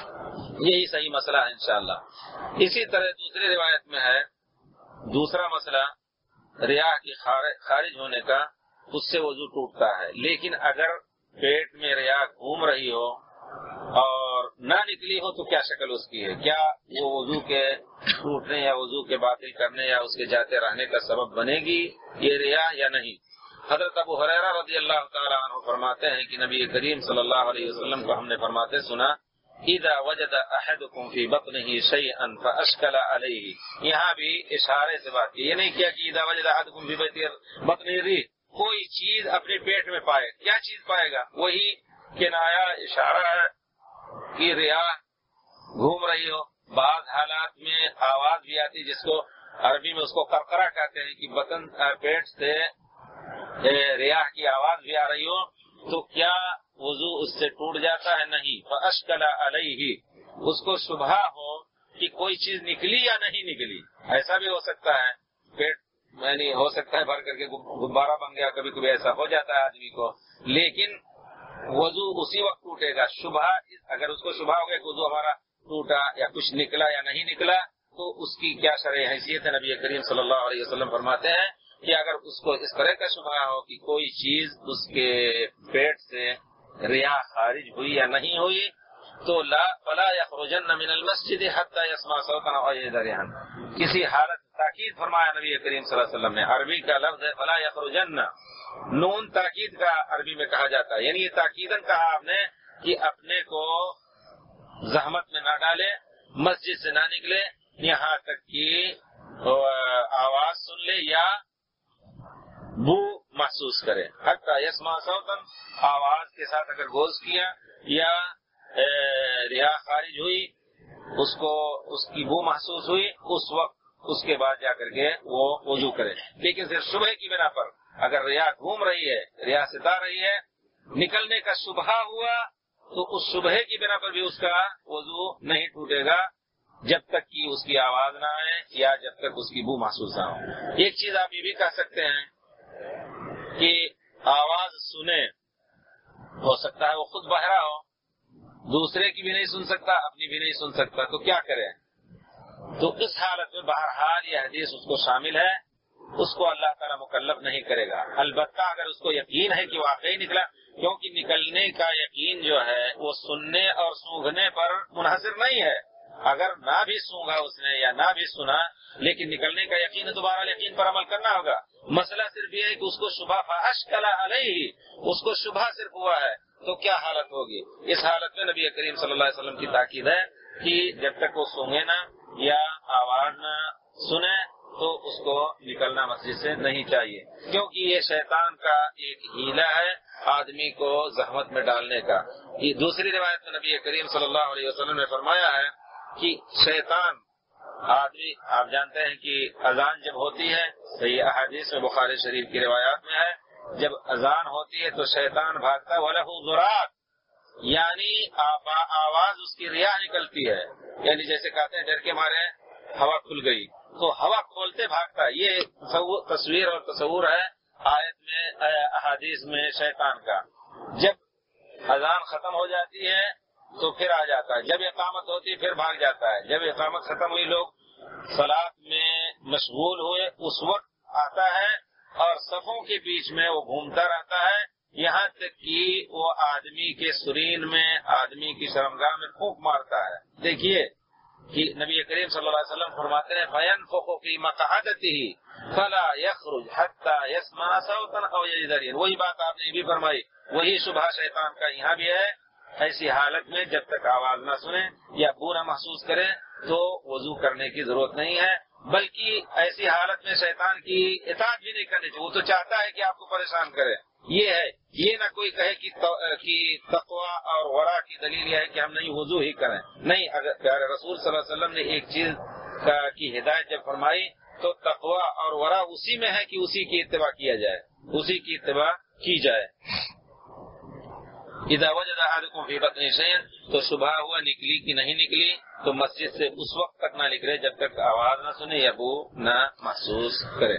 یہی صحیح مسئلہ ہے انشاءاللہ۔ اسی طرح دوسری روایت میں ہے دوسرا مسئلہ ریاح کی خارج ہونے کا، اس سے وضو ٹوٹتا ہے، لیکن اگر پیٹ میں ریاح گھوم رہی ہو اور نہ نکلی ہو تو کیا شکل اس کی ہے؟ کیا وہ وضو کے ٹوٹنے یا وضو کے باطل کرنے یا اس کے جاتے رہنے کا سبب بنے گی یہ ریاح یا نہیں؟ حضرت ابو ہریرہ رضی اللہ تعالی عنہ فرماتے ہیں کہ نبی کریم صلی اللہ علیہ وسلم کو ہم نے فرماتے سنا، اذا وجد احدکم فی بطنہ شیئا فاشکل علیہ، یہاں بھی اشارے سے بات کی، یہ نہیں کیا کہ اذا وجد احدکم فی بطنہ ریح، کوئی چیز اپنے پیٹ میں پائے، کیا چیز پائے گا؟ وہی کنایا اشارہ ہے کہ ریاح گھوم رہی ہو۔ بعض حالات میں آواز بھی آتی جس کو عربی میں اس کو قرقرہ کہتے ہیں، کہ بطن پیٹ سے ریاح کی آواز بھی آ رہی ہو تو کیا وضو اس سے ٹوٹ جاتا ہے؟ نہیں۔ فاشکل علیہ، اس کو شبہ ہو کہ کوئی چیز نکلی یا نہیں نکلی، ایسا بھی ہو سکتا ہے، پیٹ یعنی ہو سکتا ہے بھر کر کے غبارہ بن گیا، کبھی کبھی ایسا ہو جاتا ہے آدمی کو، لیکن وضو اسی وقت ٹوٹے گا۔ شبہ، اگر اس کو شبہ ہو گیا کہ وضو ہمارا ٹوٹا یا کچھ نکلا یا نہیں نکلا، تو اس کی کیا شرعی حیثیت ہے؟ نبی کریم صلی اللہ علیہ وسلم فرماتے ہیں کہ اگر اس کو اس طرح کا شبہ ہو کہ کوئی چیز اس کے پیٹ سے ریاح خارج ہوئی یا نہیں ہوئی، تو لا فلا یخرجن من المسجد حتی یسمع صوتا او یجد ریحا، کسی حالت تاکید فرمایا نبی کریم صلی اللہ علیہ وسلم نے، عربی کا لفظ ہے فلا یخرجن، نون تاکید کا عربی میں کہا جاتا ہے، یعنی یہ تاکیدن کہا آپ نے کہ اپنے کو زحمت میں نہ ڈالے، مسجد سے نہ نکلے یہاں تک کہ آواز سن لے یا بو محسوس کرے، حتی یسمع صوتا، آواز کے ساتھ اگر غوض کیا یا ریاح خارج ہوئی، اس کو اس کی بو محسوس ہوئی، اس وقت اس کے بعد جا کر کے وہ وضو کرے۔ لیکن صرف صبح کی بنا پر اگر ریاح گھوم رہی ہے، ریاح ستا رہی ہے، نکلنے کا شبہ ہوا تو اس شبہ کی بنا پر بھی اس کا وضو نہیں ٹوٹے گا جب تک کہ اس کی آواز نہ آئے یا جب تک اس کی بو محسوس نہ ہو۔ ایک چیز آپ یہ بھی کہہ سکتے ہیں کہ آواز سنے، ہو سکتا ہے وہ خود بہرا ہو، دوسرے کی بھی نہیں سن سکتا، اپنی بھی نہیں سن سکتا، تو کیا کرے؟ تو اس حالت میں بہرحال یہ حدیث اس کو شامل ہے، اس کو اللہ تعالیٰ مکلف نہیں کرے گا، البتہ اگر اس کو یقین ہے کہ واقعی نکلا، کیونکہ نکلنے کا یقین جو ہے وہ سننے اور سونگھنے پر منحصر نہیں ہے، اگر نہ بھی سونگا اس نے یا نہ بھی سنا لیکن نکلنے کا یقین ہے، دوبارہ یقین پر عمل کرنا ہوگا۔ مسئلہ صرف یہ ہے کہ اس کو شبہ فاشکل علیہ، اس کو شبہ صرف ہوا ہے، تو کیا حالت ہوگی؟ اس حالت میں نبی کریم صلی اللہ علیہ وسلم کی تاکید ہے کہ جب تک وہ سونگے نہ یا آواز نہ سنے تو اس کو نکلنا مسجد سے نہیں چاہیے، کیونکہ یہ شیطان کا ایک ہیلا ہے آدمی کو زحمت میں ڈالنے کا۔ یہ دوسری روایت میں نبی کریم صلی اللہ علیہ وسلم نے فرمایا ہے کہ شیطان آدمی، آپ جانتے ہیں کہ اذان جب ہوتی ہے، صحیح احادیث میں بخاری شریف کی روایات میں ہے، جب اذان ہوتی ہے تو شیطان بھاگتا ہے، وَلَهُ ذُرَاتٌ، یعنی آواز اس کی ریاح نکلتی ہے، یعنی جیسے کہتے ہیں ڈر کے مارے ہوا کھل گئی، تو ہوا کھولتے بھاگتا ہے. یہ تصویر اور تصور ہے آیت میں احادیث میں شیطان کا. جب اذان ختم ہو جاتی ہے تو پھر آ جاتا ہے، جب اقامت ہوتی ہے پھر بھاگ جاتا ہے، جب اقامت ختم ہوئی لوگ صلاۃ میں مشغول ہوئے اس وقت آتا ہے اور صفوں کے بیچ میں وہ گھومتا رہتا ہے، یہاں تک کہ وہ آدمی کے سرین میں، آدمی کی شرمگاہ میں پھونک مارتا ہے. دیکھیے کہ نبی کریم صلی اللہ علیہ وسلم فرماتے ہیں فَيَنْفُخُ فِي مَقْعَدَتِهِ فَلَا يَخْرُجْ حَتَّى يَسْمَعَ صَوْتًا أَوْ يَجِدَ رِيحًا. وہی بات آپ نے بھی فرمائی، وہی شبہ شیطان کا یہاں بھی ہے. ایسی حالت میں جب تک آواز نہ سنیں یا بو نہ محسوس کریں تو وضو کرنے کی ضرورت نہیں ہے، بلکہ ایسی حالت میں شیطان کی اطاعت بھی نہیں کرنی چاہیے. وہ تو چاہتا ہے کہ آپ کو پریشان کرے. یہ ہے، یہ نہ کوئی کہے کہ تقوی اور ورع کی دلیل یہ ہے کہ ہم نہیں وضو ہی کریں. نہیں، اگر پیارے رسول صلی اللہ علیہ وسلم نے ایک چیز کی ہدایت جب فرمائی تو تقوی اور ورع اسی میں ہے کہ اسی کی اتباع کیا جائے، اسی کی اتباع کی جائے. اذا وجد احدكم في بطنه شيء، تو شبہ ہوا نکلی کہ نہیں نکلی تو مسجد سے اس وقت تک نہ نکلے جب تک آواز نہ سنے یا بو نہ محسوس کرے.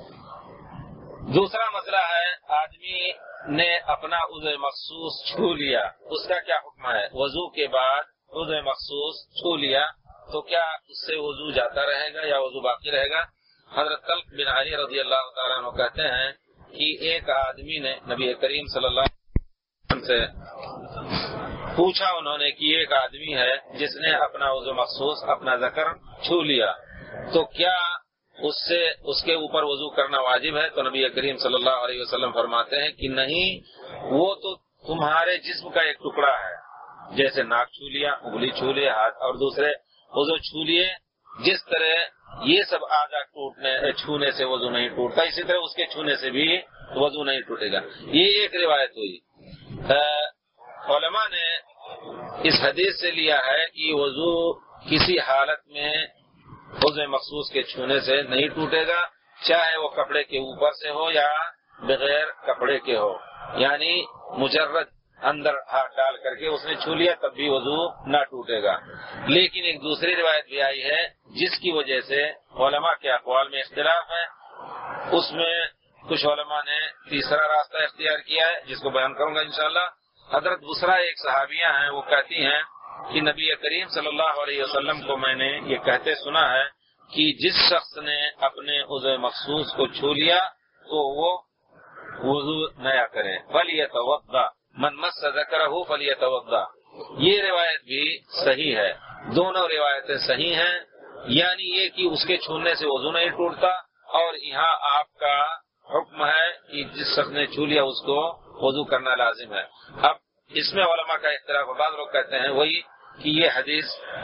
دوسرا مسئلہ ہے آدمی نے اپنا عضو مخصوص چھو لیا، اس کا کیا حکم ہے؟ وضو کے بعد عضو مخصوص چھو لیا تو کیا اس سے وضو جاتا رہے گا یا وضو باقی رہے گا؟ حضرت طلق بن علی رضی اللہ تعالیٰ عنہ کہتے ہیں کہ ایک آدمی نے نبی کریم صلی اللہ علیہ وسلم سے پوچھا انہوں نے کہ ایک آدمی ہے جس نے اپنا عضو مخصوص اپنا ذکر چھو لیا تو کیا اس سے اس کے اوپر وضو کرنا واجب ہے؟ تو نبی کریم صلی اللہ علیہ وسلم فرماتے ہیں کہ نہیں، وہ تو تمہارے جسم کا ایک ٹکڑا ہے، جیسے ناک چھو لیا، انگلی چھو لیا، ہاتھ اور دوسرے وضو چھو لیے. جس طرح یہ سب اعضاء ٹوٹنے چھونے سے وضو نہیں ٹوٹتا، اسی طرح اس کے چھونے سے بھی وضو نہیں ٹوٹے گا. یہ ایک روایت ہوئی. علماء نے اس حدیث سے لیا ہے کہ وضو کسی حالت میں عضو مخصوص کے چھونے سے نہیں ٹوٹے گا، چاہے وہ کپڑے کے اوپر سے ہو یا بغیر کپڑے کے ہو. یعنی مجرد اندر ہاتھ ڈال کر کے اس نے چھو لیا تب بھی وضو نہ ٹوٹے گا. لیکن ایک دوسری روایت بھی آئی ہے جس کی وجہ سے علماء کے اقوال میں اختلاف ہے. اس میں کچھ علماء نے تیسرا راستہ اختیار کیا ہے جس کو بیان کروں گا انشاءاللہ. حضرت بسرا ایک صحابیہ ہیں، وہ کہتی ہیں کہ نبی کریم صلی اللہ علیہ وسلم کو میں نے یہ کہتے سنا ہے کہ جس شخص نے اپنے عضو مخصوص کو چھو لیا تو وہ وضو نیا کرے. فَلْيَتَوَضَّأْ مَنْ مَسَّ ذَكَرَهُ فَلْيَتَوَضَّأْ. یہ روایت بھی صحیح ہے، دونوں روایتیں صحیح ہیں. یعنی یہ کہ اس کے چھونے سے وضو نہیں ٹوٹتا، اور یہاں آپ کا حکم ہے کہ جس شخص نے چھو لیا اس کو وضو کرنا لازم ہے. اب اس میں علماء کا اختلاف، بعض لوگ کہتے ہیں وہی کہ یہ حدیث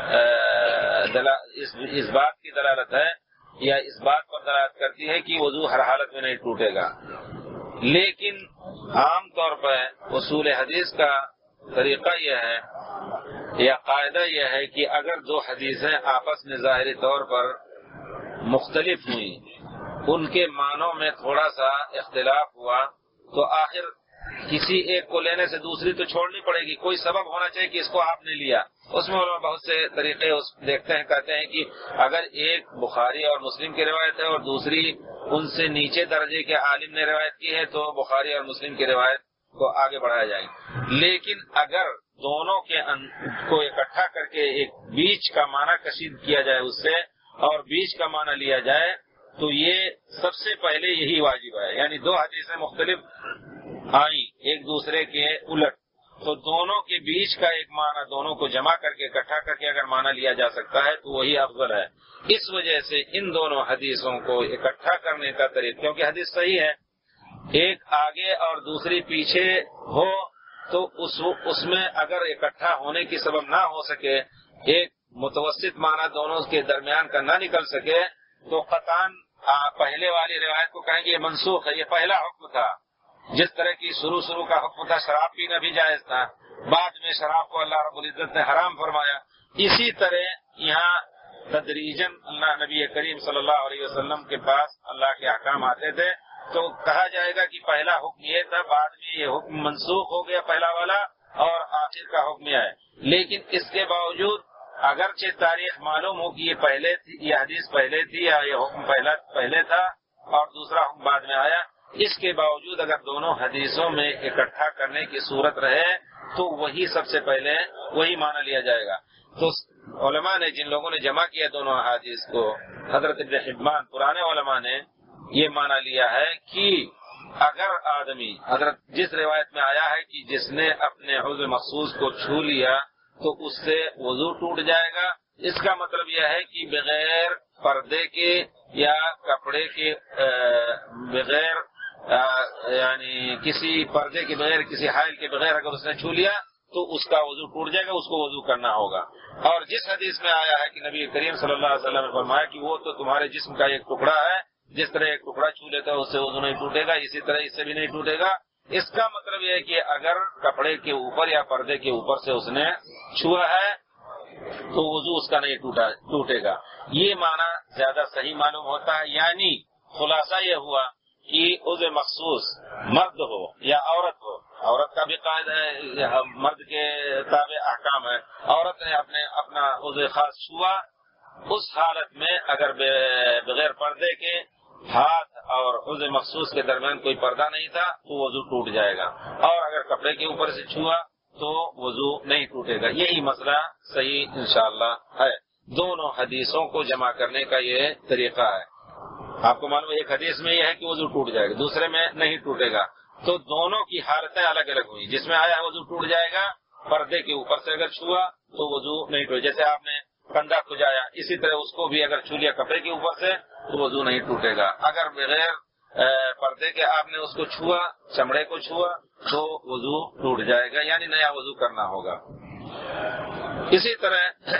اس بات کی دلالت ہے یا اس بات پر دلالت کرتی ہے کہ وضو ہر حالت میں نہیں ٹوٹے گا. لیکن عام طور پر اصول حدیث کا طریقہ یہ ہے یا قاعدہ یہ ہے کہ اگر دو حدیثیں آپس میں ظاہری طور پر مختلف ہوئی، ان کے معنوں میں تھوڑا سا اختلاف ہوا، تو آخر کسی ایک کو لینے سے دوسری تو چھوڑنی پڑے گی. کوئی سبب ہونا چاہیے کہ اس کو آپ نے لیا. اس میں علماء بہت سے طریقے دیکھتے ہیں، کہتے ہیں کہ اگر ایک بخاری اور مسلم کی روایت ہے اور دوسری ان سے نیچے درجے کے عالم نے روایت کی ہے تو بخاری اور مسلم کی روایت کو آگے بڑھایا جائے گا. لیکن اگر دونوں کے کو اکٹھا کر کے ایک بیچ کا معنی کشید کیا جائے اس سے اور بیچ کا معنی لیا جائے تو یہ سب سے پہلے یہی واجب ہے. یعنی دو حدیثیں مختلف آئیں ایک دوسرے کے الٹ، تو دونوں کے بیچ کا ایک معنی دونوں کو جمع کر کے اکٹھا کر کے اگر معنی لیا جا سکتا ہے تو وہی افضل ہے. اس وجہ سے ان دونوں حدیثوں کو اکٹھا کرنے کا طریقہ، کیونکہ حدیث صحیح ہے، ایک آگے اور دوسری پیچھے ہو تو اس اس میں اگر اکٹھا ہونے کی سبب نہ ہو سکے، ایک متوسط معنی دونوں کے درمیان کا نہ نکل سکے، تو قطعاً پہلے والی روایت کو کہیں گے یہ منسوخ ہے. یہ پہلا حکم تھا، جس طرح کی شروع شروع کا حکم تھا شراب پینا بھی جائز تھا، بعد میں شراب کو اللہ رب العزت نے حرام فرمایا. اسی طرح یہاں تدریجاً اللہ نبی کریم صلی اللہ علیہ وسلم کے پاس اللہ کے احکام آتے تھے، تو کہا جائے گا کہ پہلا حکم یہ تھا، بعد میں یہ حکم منسوخ ہو گیا پہلا والا، اور آخر کا حکم یہ ہے. لیکن اس کے باوجود اگرچہ تاریخ معلوم ہو کہ یہ پہلے تھی، یہ حدیث پہلے تھی یا یہ حکم پہلا پہلے تھا اور دوسرا حکم بعد میں آیا، اس کے باوجود اگر دونوں حدیثوں میں اکٹھا کرنے کی صورت رہے تو وہی سب سے پہلے وہی مانا لیا جائے گا۔ تو علماء نے، جن لوگوں نے جمع کیا دونوں احادیث کو، حضرت ابن حبان پرانے علماء نے یہ مانا لیا ہے کہ اگر آدمی، حضرت جس روایت میں آیا ہے کہ جس نے اپنے عضو مخصوص کو چھو لیا تو اس سے وضو ٹوٹ جائے گا، اس کا مطلب یہ ہے کہ بغیر پردے کے یا کپڑے کے بغیر یعنی کسی پردے کے بغیر، کسی حائل کے بغیر اگر اس نے چھو لیا تو اس کا وضو ٹوٹ جائے گا، اس کو وضو کرنا ہوگا۔ اور جس حدیث میں آیا ہے کہ نبی کریم صلی اللہ علیہ وسلم نے فرمایا کہ وہ تو تمہارے جسم کا ایک ٹکڑا ہے، جس طرح ایک ٹکڑا چھو لیتا ہے اس سے وضو نہیں ٹوٹے گا، اسی طرح اس سے بھی نہیں ٹوٹے گا۔ اس کا مطلب یہ ہے کہ اگر کپڑے کے اوپر یا پردے کے اوپر سے اس نے چھوا ہے تو وضو اس کا نہیں ٹوٹا ٹوٹے گا۔ یہ معنی زیادہ صحیح معلوم ہوتا ہے، یعنی خلاصہ یہ ہوا کہ عضو مخصوص مرد ہو یا عورت ہو، عورت کا بھی قاعدہ ہے، مرد کے تابع احکام ہے، عورت نے اپنے اپنا عضو خاص چھوا، اس حالت میں اگر بغیر پردے کے ہاتھ اور عضو مخصوص کے درمیان کوئی پردہ نہیں تھا تو وضو ٹوٹ جائے گا، اور اگر کپڑے کے اوپر سے چھوا تو وضو نہیں ٹوٹے گا۔ یہی مسئلہ صحیح انشاءاللہ ہے۔ دونوں حدیثوں کو جمع کرنے کا یہ طریقہ ہے۔ آپ کو معلوم ہے ایک حدیث میں یہ ہے کہ وضو ٹوٹ جائے گا، دوسرے میں نہیں ٹوٹے گا، تو دونوں کی حالتیں الگ الگ ہوئی۔ جس میں آیا وضو ٹوٹ جائے گا، پردے کے اوپر سے اگر چھوا تو وضو نہیں ٹوٹے، جیسے آپ نے کندھا کھجایا اسی طرح اس کو بھی اگر چھو لیا کپڑے کے اوپر سے تو وضو نہیں ٹوٹے گا۔ اگر بغیر پردے کے آپ نے اس کو چھوا، چمڑے کو چھوا، تو وضو ٹوٹ جائے گا، یعنی نیا وضو کرنا ہوگا۔ اسی طرح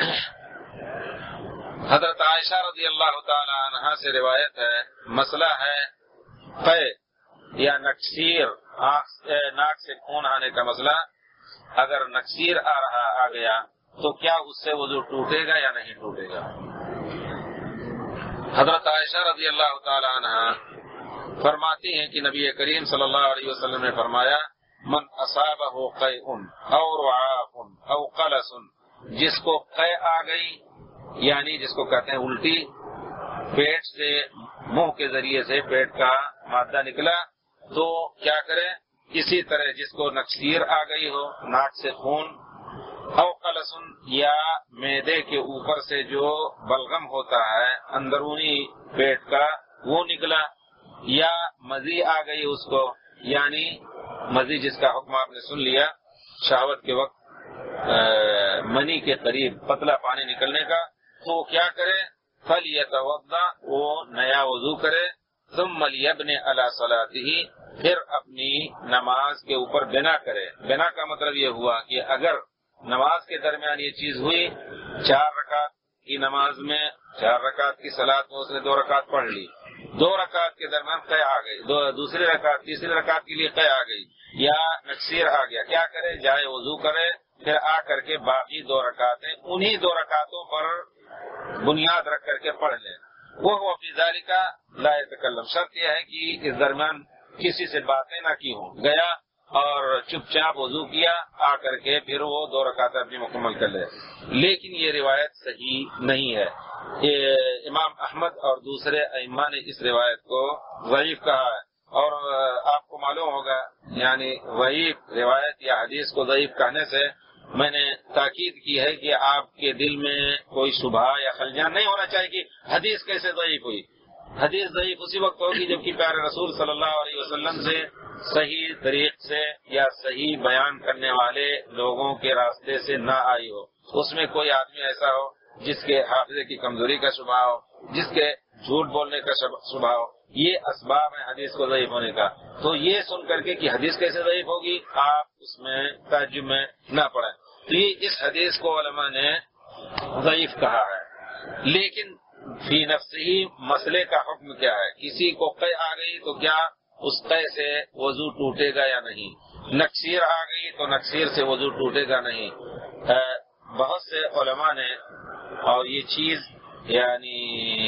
حضرت عائشہ رضی اللہ تعالی عنہا سے روایت ہے، مسئلہ ہے قے یا نکسیر، ناک سے خون آنے کا مسئلہ۔ اگر نکسیر آ رہا آ گیا تو کیا اس سے وضو ٹوٹے گا یا نہیں ٹوٹے گا؟ حضرت عائشہ رضی اللہ تعالی عنہا فرماتی ہیں کہ نبی کریم صلی اللہ علیہ وسلم نے فرمایا، من اصابہ قیء او رعاف او قلس، جس کو قے آ گئی یعنی جس کو کہتے ہیں الٹی، پیٹ سے منہ کے ذریعے سے پیٹ کا مادہ نکلا تو کیا کرے؟ اسی طرح جس کو نکسیر آ گئی ہو، ناک سے خون، او قلسن یا معدے کے اوپر سے جو بلغم ہوتا ہے اندرونی پیٹ کا وہ نکلا، یا مزی آ گئی اس کو، یعنی مزی جس کا حکم آپ نے سن لیا، شہوت کے وقت منی کے قریب پتلا پانی نکلنے کا، تو کیا کرے؟ فَلْيَتَوَضَّأْ، وہ نیا وضو کرے، ثُمَّ لْيَبْنِ عَلَى صَلَاتِهِ، پھر اپنی نماز کے اوپر بنا کرے۔ بنا کا مطلب یہ ہوا کہ اگر نماز کے درمیان یہ چیز ہوئی، چار رکعت کی نماز میں، چار رکعت کی صلاۃ میں اس نے دو رکعت پڑھ لی، دو رکعت کے درمیان قے آ گئی، دو دوسری رکعت تیسری رکعت کے لیے قے آ گئی یا نکسیر آ گیا، کیا کرے؟ جائے وضو کرے، پھر آ کر کے باقی دو رکعتیں انہی دو رکعتوں پر بنیاد رکھ کر کے پڑھ لیں۔ وہ فی ذالک لا یتکلم، شرط یہ ہے کہ اس درمیان کسی سے باتیں نہ کی ہوں، گیا اور چپ چاپ وضو کیا، آ کر کے پھر وہ دو رکعتیں اپنی مکمل کر لے۔ لیکن یہ روایت صحیح نہیں ہے۔ امام احمد اور دوسرے ائمہ نے اس روایت کو ضعیف کہا ہے، اور آپ کو معلوم ہوگا یعنی ضعیف روایت یا حدیث کو ضعیف کہنے سے میں نے تاکید کی ہے کہ آپ کے دل میں کوئی شبہ یا خلجان نہیں ہونا چاہیے کہ حدیث کیسے ضعیف ہوئی۔ حدیث ضعیف اسی وقت ہوگی جبکہ پیارے رسول صلی اللہ علیہ وسلم سے صحیح طریق سے یا صحیح بیان کرنے والے لوگوں کے راستے سے نہ آئی ہو، اس میں کوئی آدمی ایسا ہو جس کے حافظے کی کمزوری کا شبہ ہو، جس کے جھوٹ بولنے کا شبہ ہو، یہ اسباب ہیں حدیث کو ضعیف ہونے کا۔ تو یہ سن کر کے کہ حدیث کیسے ضعیف ہوگی، آپ اس میں تعجب میں نہ پڑیں۔ تو یہ اس حدیث کو علماء نے ضعیف کہا ہے، لیکن فی نفسہ ہی مسئلے کا حکم کیا ہے؟ کسی کو قے آ گئی تو کیا اس قے سے وضو ٹوٹے گا یا نہیں؟ نکسیر آ گئی تو نکسیر سے وضو ٹوٹے گا نہیں؟ بہت سے علماء نے، اور یہ چیز یعنی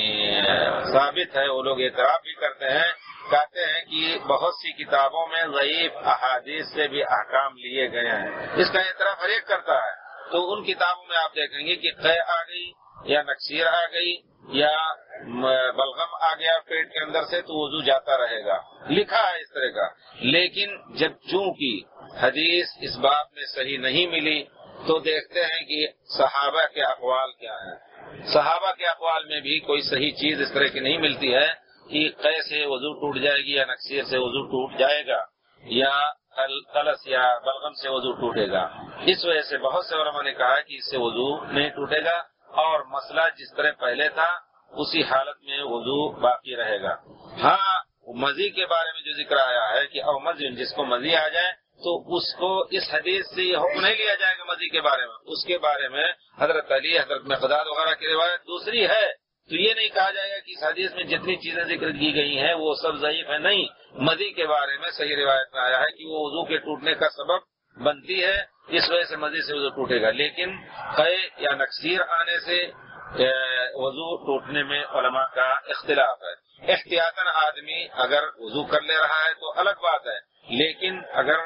ثابت ہے، وہ لوگ اعتراف بھی کرتے ہیں، کہتے ہیں کہ بہت سی کتابوں میں ضعیف احادیث سے بھی احکام لیے گئے ہیں۔ اس کا اعتراف ہر ایک کرتا ہے، تو ان کتابوں میں آپ دیکھیں گے کہ قے آ گئی یا نکسیر آ گئی یا بلغم آ گیا پیٹ کے اندر سے تو وضو جاتا رہے گا، لکھا ہے اس طرح کا۔ لیکن جب چونکہ حدیث اس بات میں صحیح نہیں ملی تو دیکھتے ہیں کہ صحابہ کے اقوال کیا ہیں۔ صحابہ کے اقوال میں بھی کوئی صحیح چیز اس طرح کی نہیں ملتی ہے کہ قے سے وضو ٹوٹ جائے گی یا نکسیر سے وضو ٹوٹ جائے گا یا قلس یا بلغم سے وضو ٹوٹے گا۔ اس وجہ سے بہت سے علماء نے کہا کہ اس سے وضو نہیں ٹوٹے گا اور مسئلہ جس طرح پہلے تھا اسی حالت میں وضو باقی رہے گا۔ ہاں مزی کے بارے میں جو ذکر آیا ہے کہ او مزی، جس کو مزی آ جائے تو اس کو اس حدیث سے یہ حکم نہیں لیا جائے گا مزی کے بارے میں، اس کے بارے میں حضرت علی، حضرت مقداد وغیرہ کی روایت دوسری ہے، تو یہ نہیں کہا جائے گا کہ اس حدیث میں جتنی چیزیں ذکر کی گئی ہیں وہ سب ضعیف ہیں، نہیں، مزی کے بارے میں صحیح روایت میں آیا ہے کہ وہ وضو کے ٹوٹنے کا سبب بنتی ہے، اس وجہ سے مزید سے وضو ٹوٹے گا۔ لیکن قے یا نکسیر آنے سے وضو ٹوٹنے میں علماء کا اختلاف ہے۔ احتیاطاً آدمی اگر وضو کر لے رہا ہے تو الگ بات ہے، لیکن اگر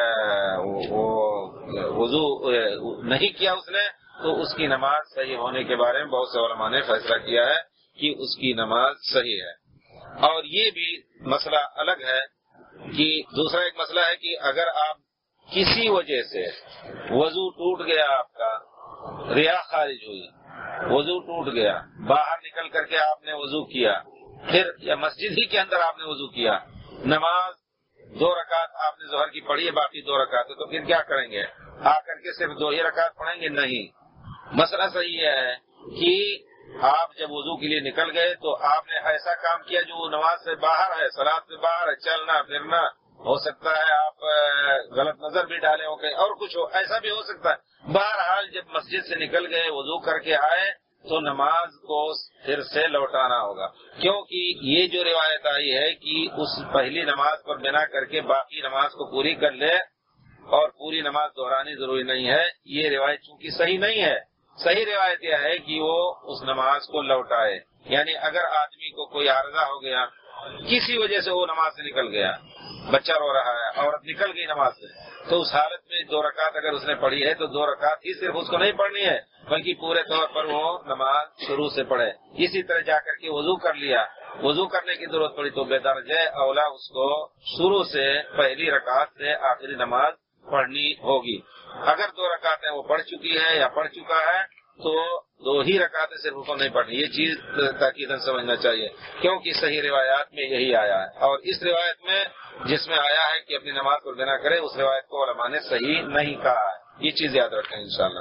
وضو نہیں کیا اس نے تو اس کی نماز صحیح ہونے کے بارے میں بہت سے علماء نے فیصلہ کیا ہے کہ اس کی نماز صحیح ہے۔ اور یہ بھی مسئلہ الگ ہے کہ دوسرا ایک مسئلہ ہے کہ اگر آپ کسی وجہ سے وضو ٹوٹ گیا، آپ کا ریا خارج ہوئی، وضو ٹوٹ گیا، باہر نکل کر کے آپ نے وضو کیا، پھر یا مسجد ہی کے اندر آپ نے وضو کیا، نماز دو رکعت آپ نے ظہر کی پڑھی ہے، باقی دو رکعت، تو پھر کیا کریں گے؟ آ کر کے صرف دو ہی رکعت پڑھیں گے؟ نہیں، مسئلہ صحیح ہے کہ آپ جب وضو کے لیے نکل گئے تو آپ نے ایسا کام کیا جو نماز سے باہر ہے، صلاۃ سے باہر ہے، چلنا پھرنا، ہو سکتا ہے آپ غلط نظر بھی ڈالے ہو کہیں اور کچھ ہو، ایسا بھی ہو سکتا ہے۔ بہرحال جب مسجد سے نکل گئے، وضو کر کے آئے تو نماز کو پھر سے لوٹانا ہوگا، کیونکہ یہ جو روایت آئی ہے کہ اس پہلی نماز پر بنا کر کے باقی نماز کو پوری کر لے اور پوری نماز دہرانی ضروری نہیں ہے، یہ روایت چونکہ صحیح نہیں ہے۔ صحیح روایت یہ ہے کہ وہ اس نماز کو لوٹائے، یعنی اگر آدمی کو کوئی عارضہ ہو گیا، کسی وجہ سے وہ نماز سے نکل گیا، بچہ رو رہا ہے، عورت نکل گئی نماز سے، تو اس حالت میں دو رکعت اگر اس نے پڑھی ہے تو دو رکعت ہی صرف اس کو نہیں پڑھنی ہے، بلکہ پورے طور پر وہ نماز شروع سے پڑھے۔ اسی طرح جا کر کے وضو کر لیا، وضو کرنے کی ضرورت پڑی تو بے درجہ اولا اس کو شروع سے پہلی رکعت سے آخری نماز پڑھنی ہوگی۔ اگر دو رکعتیں وہ پڑھ چکی ہے یا پڑھ چکا ہے تو دو ہی رکعتیں صرف اس کو نہیں پڑھنی، یہ چیز تاکیداً سمجھنا چاہیے، کیونکہ صحیح روایات میں یہی آیا ہے، اور اس روایت میں جس میں آیا ہے کہ اپنی نماز کو بنا کرے، اس روایت کو علماء نے صحیح نہیں کہا ہے، یہ چیز یاد رکھیں انشاءاللہ۔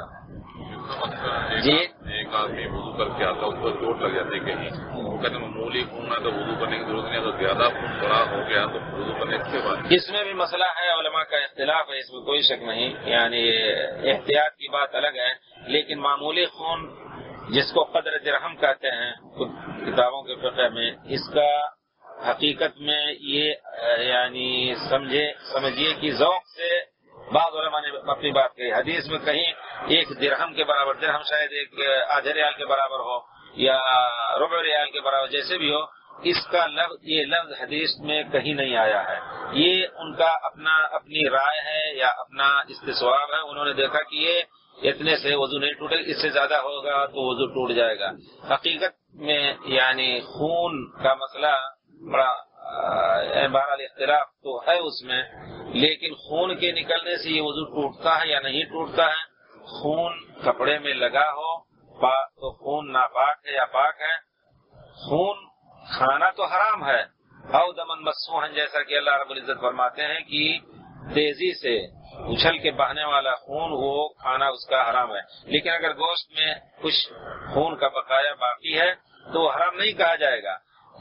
جی ایک آدمی وضو کر کے آتا، اس کو چوٹ لگ جاتی کہیں، وہ کہتے ہیں معمولی خون ہے تو وضو کرنے کی ضرورت نہیں ہے، تو زیادہ خون بڑا ہو گیا تو وضو کرنے کے بعد اس میں بھی مسئلہ ہے، علماء کا اختلاف ہے، اس میں کوئی شک نہیں، یعنی احتیاط کی بات الگ ہے، لیکن معمولی خون جس کو قدر درہم کہتے ہیں کتابوں کے فقہ میں، اس کا حقیقت میں یہ یعنی سمجھے سمجھیے کہ ذوق سے بعض علماء نے اپنی بات کہی، حدیث میں کہیں ایک درہم کے برابر، درہم شاید ایک آدھے ریال کے برابر ہو یا ربع ریال کے برابر، جیسے بھی ہو، اس کا لفظ یہ لفظ حدیث میں کہیں نہیں آیا ہے، یہ ان کا اپنا اپنی رائے ہے یا اپنا استصواب ہے، انہوں نے دیکھا کہ یہ اتنے سے وضو نہیں ٹوٹے، اس سے زیادہ ہوگا تو وضو ٹوٹ جائے گا۔ حقیقت میں یعنی خون کا مسئلہ بڑا بہرحال اختلاف تو ہے اس میں، لیکن خون کے نکلنے سے یہ وضو ٹوٹتا ہے یا نہیں ٹوٹتا ہے؟ خون کپڑے میں لگا ہو تو خون ناپاک ہے یا پاک ہے؟ خون کھانا تو حرام ہے، او دمن مسفوحا، جیسا کہ اللہ رب العزت فرماتے ہیں کہ تیزی سے اچھل کے بہنے والا خون وہ کھانا اس کا حرام ہے، لیکن اگر گوشت میں کچھ خون کا بقایا باقی ہے تو وہ حرام نہیں کہا جائے گا۔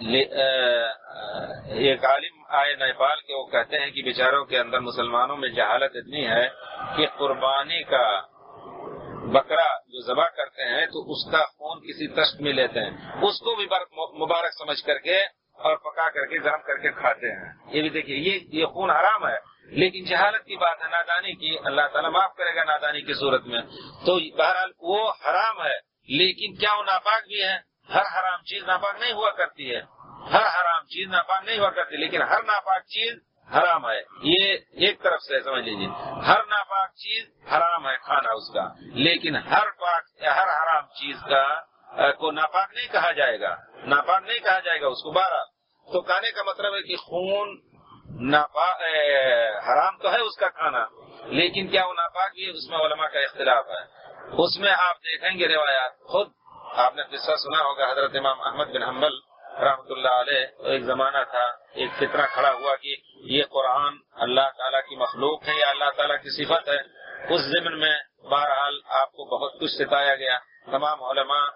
ایک عالم آئے نیپال کے، وہ کہتے ہیں کہ بیچاروں کے اندر مسلمانوں میں جہالت اتنی ہے کہ قربانی کا بکرا جو ذبح کرتے ہیں تو اس کا خون کسی تشت میں لیتے ہیں، اس کو بھی مبارک سمجھ کر کے اور پکا کر کے گرم کر کے کھاتے ہیں۔ یہ بھی دیکھیے، یہ یہ خون حرام ہے، لیکن جہالت کی بات ہے، نادانی کی، اللہ تعالیٰ معاف کرے گا نادانی کی صورت میں، تو بہرحال وہ حرام ہے، لیکن کیا وہ ناپاک بھی ہے؟ ہر حرام چیز ناپاک نہیں ہوا کرتی ہے، ہر حرام چیز ناپاک نہیں ہوا کرتی، لیکن ہر ناپاک چیز حرام ہے، یہ ایک طرف سے سمجھ لیجیے، ہر ناپاک چیز حرام ہے کھانا اس کا، لیکن ہر پاک ہر حرام چیز کا کو ناپاک نہیں کہا جائے گا، ناپاک نہیں کہا جائے گا اس کو بارہ. تو کہنے کا مطلب ہے کہ خون ناپاک حرام تو ہے اس کا کھانا، لیکن کیا وہ ناپاک بھی ہے، اس میں علماء کا اختلاف ہے. اس میں آپ دیکھیں گے روایات، خود آپ نے قصہ سنا ہوگا حضرت امام احمد بن حنبل رحمۃ اللہ علیہ. ایک زمانہ تھا، ایک فتنہ کھڑا ہوا کہ یہ قرآن اللہ تعالیٰ کی مخلوق ہے یا اللہ تعالیٰ کی صفت ہے. اس ضمن میں بہرحال آپ کو بہت کچھ ستایا گیا. تمام علماء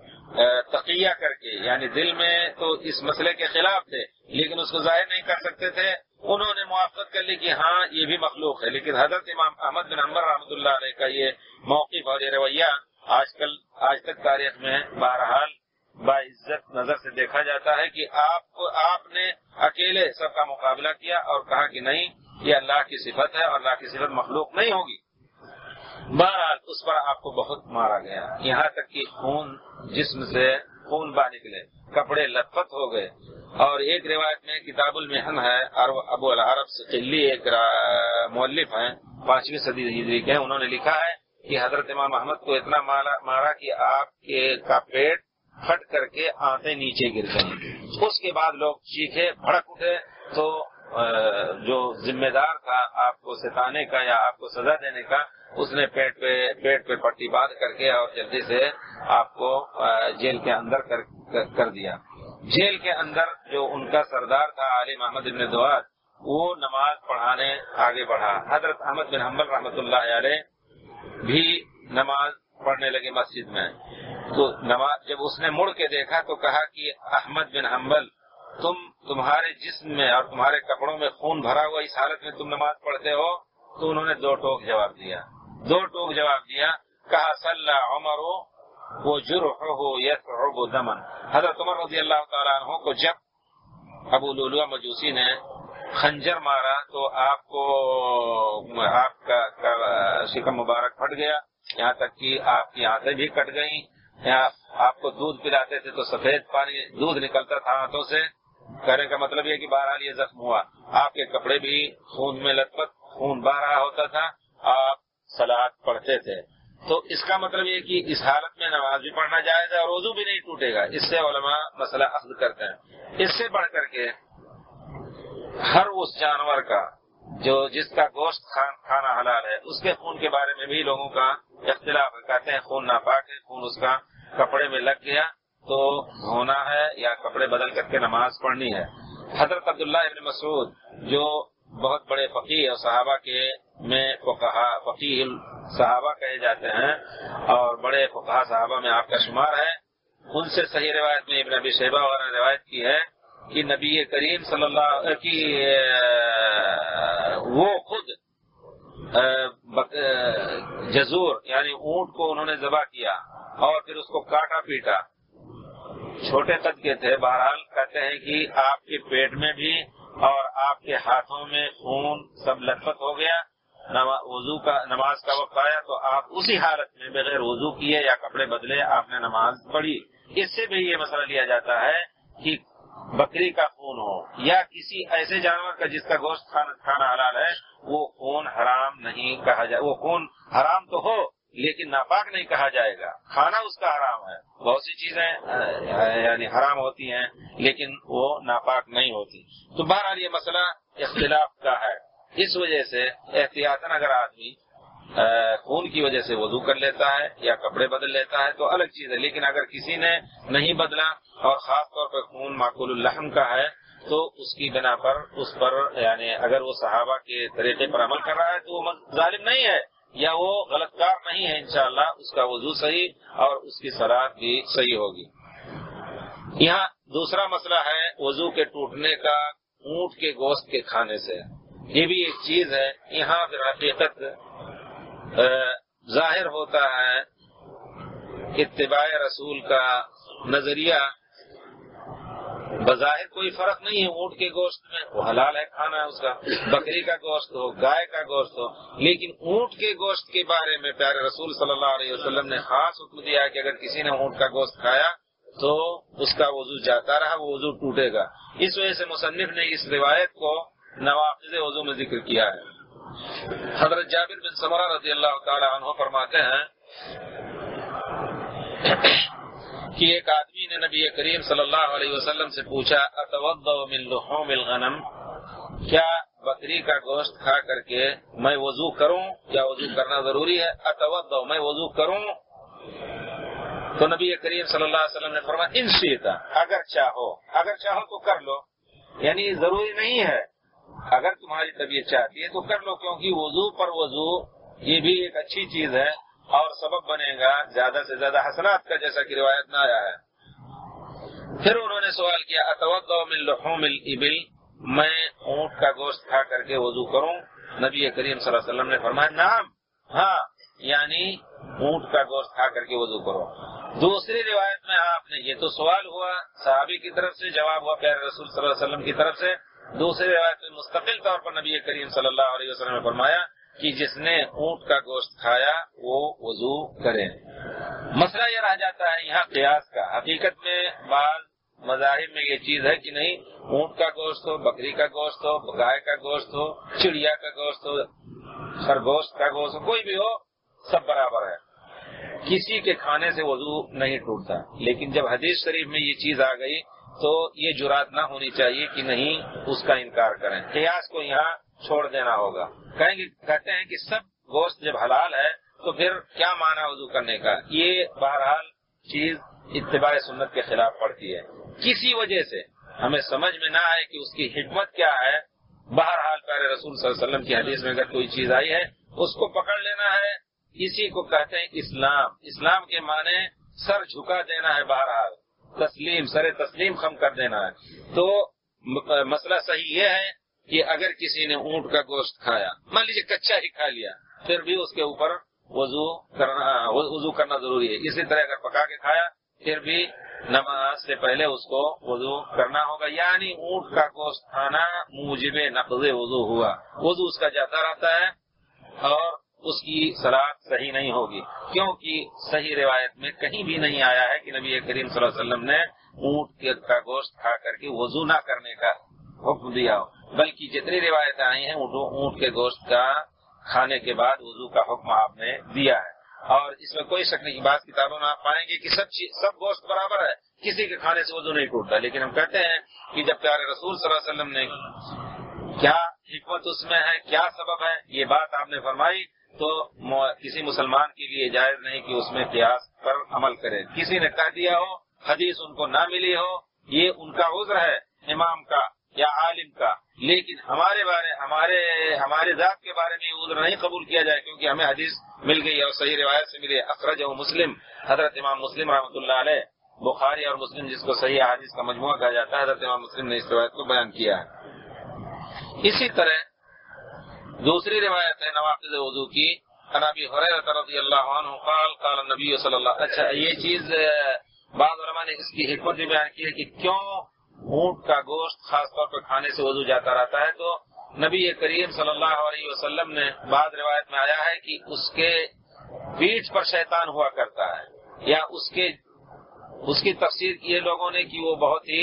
تقیہ کر کے، یعنی دل میں تو اس مسئلے کے خلاف تھے لیکن اس کو ظاہر نہیں کر سکتے تھے، انہوں نے موافقت کر لی کہ ہاں یہ بھی مخلوق ہے. لیکن حضرت امام احمد بن حنبل رحمۃ اللہ علیہ کا یہ موقف اور یہ رویہ آج کل آج تک تاریخ میں بہرحال باعزت نظر سے دیکھا جاتا ہے کہ آپ کو آپ نے اکیلے سب کا مقابلہ کیا اور کہا کہ نہیں، یہ اللہ کی صفت ہے اور اللہ کی صفت مخلوق نہیں ہوگی. بہرحال اس پر آپ کو بہت مارا گیا، یہاں تک کہ خون جسم سے خون باہر نکلے، کپڑے لت پت ہو گئے. اور ایک روایت میں کتاب المحن ہے، ابو العرب سقلی ایک مؤلف ہیں، پانچویں صدی ہجری کے، انہوں نے لکھا ہے کہ حضرت امام احمد کو اتنا مارا کہ آپ کے کا پیٹ پھٹ کر کے آنتیں نیچے گر گئی. اس کے بعد لوگ چیخے بھڑک اٹھے تو جو ذمہ دار تھا آپ کو ستانے کا یا آپ کو سزا دینے کا، اس نے پیٹ پہ پیٹ پہ پٹی باندھ کر کے اور جلدی سے آپ کو جیل کے اندر کر, کر دیا. جیل کے اندر جو ان کا سردار تھا عالم احمد بن دواد، وہ نماز پڑھانے آگے بڑھا. حضرت احمد بن حنبل رحمۃ اللہ علیہ بھی نماز پڑھنے لگے مسجد میں. تو نماز جب اس نے مڑ کے دیکھا تو کہا کہ احمد بن حنبل، تم تمہارے جسم میں اور تمہارے کپڑوں میں خون بھرا ہوا اس حالت میں تم نماز پڑھتے ہو؟ تو انہوں نے دو ٹوک جواب دیا دو ٹوک جواب دیا کہا صلی عمر وہ جرحہ یتعب دما. حضرت عمر رضی اللہ تعالیٰ عنہ کو جب ابو لؤلؤ مجوسی نے خنجر مارا تو آپ کو آپ کا شکم مبارک پھٹ گیا، یہاں تک کہ آپ کی آنتیں بھی کٹ گئیں. آپ کو دودھ پلاتے تھے تو سفید پانی دودھ نکلتا تھا آنتوں سے. کہنے کا مطلب یہ کہ بہرحال یہ زخم ہوا. آپ کے کپڑے بھی خون میں لت پت، خون بہ رہا ہوتا تھا، آپ صلاۃ پڑھتے تھے. تو اس کا مطلب یہ کہ اس حالت میں نماز بھی پڑھنا جائز ہے اور وضو بھی نہیں ٹوٹے گا. اس سے علماء مسئلہ اخذ کرتے ہیں. اس سے بڑھ کر کے ہر اس جانور کا جو جس کا گوشت کھانا حلال ہے، اس کے خون کے بارے میں بھی لوگوں کا اختلاف ہے. کہتے ہیں خون ناپاک ہے، خون اس کا کپڑے میں لگ گیا تو دھونا ہے یا کپڑے بدل کر کے نماز پڑھنی ہے. حضرت عبداللہ ابن مسعود جو بہت بڑے فقیہ اور صحابہ کے میں فقہا فقیہ صحابہ کہے جاتے ہیں اور بڑے فقہا صحابہ میں آپ کا شمار ہے، ان سے صحیح روایت میں ابن ابی شیبہ وغیرہ نے روایت کی ہے کہ نبی کریم صلی اللہ علیہ کی وہ خود جزور یعنی اونٹ کو انہوں نے ذبح کیا اور پھر اس کو کاٹا پیٹا. چھوٹے قد کے تھے. بہرحال کہتے ہیں کہ آپ کے پیٹ میں بھی اور آپ کے ہاتھوں میں خون سب لت پت ہو گیا. وضو کا نماز کا وقت آیا تو آپ اسی حالت میں بغیر وضو کیے یا کپڑے بدلے آپ نے نماز پڑھی. اس سے بھی یہ مسئلہ لیا جاتا ہے کہ بکری کا خون ہو یا کسی ایسے جانور کا جس کا گوشت کھانا حلال ہے، وہ خون حرام نہیں کہا جائے. وہ خون حرام تو ہو لیکن ناپاک نہیں کہا جائے گا. کھانا اس کا حرام ہے. بہت سی چیزیں یعنی حرام ہوتی ہیں لیکن وہ ناپاک نہیں ہوتی. تو بہرحال یہ مسئلہ اختلاف کا ہے. اس وجہ سے احتیاطاً اگر آدمی خون کی وجہ سے وضو کر لیتا ہے یا کپڑے بدل لیتا ہے تو الگ چیز ہے. لیکن اگر کسی نے نہیں بدلا اور خاص طور پر خون معقول اللحم کا ہے تو اس کی بنا پر اس پر یعنی اگر وہ صحابہ کے طریقے پر عمل کر رہا ہے تو وہ ظالم نہیں ہے یا وہ غلط کار نہیں ہے. انشاءاللہ اس کا وضو صحیح اور اس کی صلاۃ بھی صحیح ہوگی. یہاں دوسرا مسئلہ ہے وضو کے ٹوٹنے کا اونٹ کے گوشت کے کھانے سے. یہ بھی ایک چیز ہے. یہاں پھر حقیقت ظاہر ہوتا ہے اتباع رسول کا نظریہ. بظاہر کوئی فرق نہیں ہے اونٹ کے گوشت میں، وہ حلال ہے کھانا اس کا، بکری کا گوشت ہو گائے کا گوشت ہو. لیکن اونٹ کے گوشت کے بارے میں پیارے رسول صلی اللہ علیہ وسلم نے خاص حکم دیا ہے کہ اگر کسی نے اونٹ کا گوشت کھایا تو اس کا وضو جاتا رہا، وہ وضو ٹوٹے گا. اس وجہ سے مصنف نے اس روایت کو نواقض وضو میں ذکر کیا ہے۔ حضرت جابر بن سمرہ رضی اللہ تعالی عنہ فرماتے ہیں کہ ایک آدمی نے نبی کریم صلی اللہ علیہ وسلم سے پوچھا اتوضأ من لحوم الغنم، کیا بکری کا گوشت کھا کر کے میں وضو کروں؟ کیا وضو کرنا ضروری ہے؟ اتوضأ، میں وضو کروں؟ تو نبی کریم صلی اللہ علیہ وسلم نے فرمایا ان شئت، اگر چاہو، اگر چاہو تو کر لو، یعنی ضروری نہیں ہے، اگر تمہاری طبیعت چاہتی ہے تو کر لو، کیونکہ وضو پر وضو یہ بھی ایک اچھی چیز ہے اور سبب بنے گا زیادہ سے زیادہ حسنات کا، جیسا کہ روایت میں آیا ہے۔ پھر انہوں نے سوال کیا اتوضأ من لحوم الابل، میں اونٹ کا گوشت کھا کر کے وضو کروں؟ نبی کریم صلی اللہ علیہ وسلم نے فرمایا نعم، ہاں، یعنی اونٹ کا گوشت کھا کر کے وضو کرو۔ دوسری روایت میں آپ نے، یہ تو سوال ہوا صحابی کی طرف سے، جواب ہوا پیارے رسول صلی اللہ علیہ وسلم کی طرف سے، دوسری روایت میں مستقل طور پر نبی کریم صلی اللہ علیہ وسلم نے فرمایا کہ جس نے اونٹ کا گوشت کھایا وہ وضو کرے۔ مسئلہ یہ رہ جاتا ہے یہاں قیاس کا۔ حقیقت میں بعض مذاہب میں یہ چیز ہے کہ نہیں، اونٹ کا گوشت ہو، بکری کا گوشت ہو، گائے کا گوشت ہو، چڑیا کا گوشت ہو، خرگوش کا گوشت ہو، کوئی بھی ہو، سب برابر ہے، کسی کے کھانے سے وضو نہیں ٹوٹتا۔ لیکن جب حدیث شریف میں یہ چیز آ گئی تو یہ جرات نہ ہونی چاہیے کہ نہیں اس کا انکار کریں، قیاس کو یہاں چھوڑ دینا ہوگا۔ کہیں گے، کہتے ہیں کہ سب گوشت جب حلال ہے تو پھر کیا معنی وضو کرنے کا؟ یہ بہرحال چیز اتباع سنت کے خلاف پڑتی ہے۔ کسی وجہ سے ہمیں سمجھ میں نہ آئے کہ اس کی حکمت کیا ہے، بہرحال پیارے رسول صلی اللہ علیہ وسلم کی حدیث میں اگر کوئی چیز آئی ہے اس کو پکڑ لینا ہے، اسی کو کہتے ہیں اسلام۔ اسلام کے معنی سر جھکا دینا ہے، بہرحال تسلیم، سر تسلیم خم کر دینا ہے۔ تو مسئلہ صحیح یہ ہے کہ اگر کسی نے اونٹ کا گوشت کھایا، مان لیجیے کچا ہی کھا لیا، پھر بھی اس کے اوپر وضو کرنا وضو کرنا ضروری ہے۔ اسی طرح اگر پکا کے کھایا پھر بھی نماز سے پہلے اس کو وضو کرنا ہوگا، یعنی اونٹ کا گوشت کھانا موجب نقض وضو ہوا، وضو اس کا جاتا رہتا ہے اور اس کی صلاۃ صحیح نہیں ہوگی، کیونکہ صحیح روایت میں کہیں بھی نہیں آیا ہے کہ نبی کریم صلی اللہ علیہ وسلم نے اونٹ کا گوشت کھا کر کے وضو نہ کرنے کا حکم دیا ہو، بلکہ جتنی روایتیں آئی ہیں اونٹ کے گوشت کا کھانے کے بعد وضو کا حکم آپ نے دیا ہے۔ اور اس میں کوئی شک نہیں کہ بعض کتابوں میں آپ پائیں گے کہ سب سب گوشت برابر ہے، کسی کے کھانے سے وضو نہیں ٹوٹتا، لیکن ہم کہتے ہیں کہ جب پیارے رسول صلی اللہ علیہ وسلم نے کیا حکمت اس میں ہے، کیا سبب ہے، یہ بات آپ نے فرمائی، تو کسی مسلمان کے لیے جائز نہیں کہ اس میں قیاس پر عمل کرے۔ کسی نے کہہ دیا ہو، حدیث ان کو نہ ملی ہو، یہ ان کا عذر ہے امام کا یا عالم کا، لیکن ہمارے بارے ہمارے ہمارے ذات کے بارے میں یہ عذر نہیں قبول کیا جائے، کیونکہ ہمیں حدیث مل گئی اور صحیح روایت سے ملی۔ اخرجہ مسلم، حضرت امام مسلم رحمۃ اللہ علیہ، بخاری اور مسلم جس کو صحیح حدیث کا مجموعہ کہا جاتا ہے، حضرت امام مسلم نے اس روایت کو بیان کیا ہے۔ اسی طرح دوسری روایت ہے نواقض وضو کی، عن ابی ہریرہ رضی اللہ عنہ قال قال النبی صلی اللہ، اچھا یہ چیز بعض علماء نے اس کی حکمت بھی بیان کی ہے کہ کیوں اونٹ کا گوشت خاص طور پر کھانے سے وضو جاتا رہتا ہے۔ تو نبی کریم صلی اللہ علیہ وسلم نے بعض روایت میں آیا ہے کہ اس کے پیٹھ پر شیطان ہوا کرتا ہے، یا اس کے اس کی تفسیر کی ہے لوگوں نے کہ وہ بہت ہی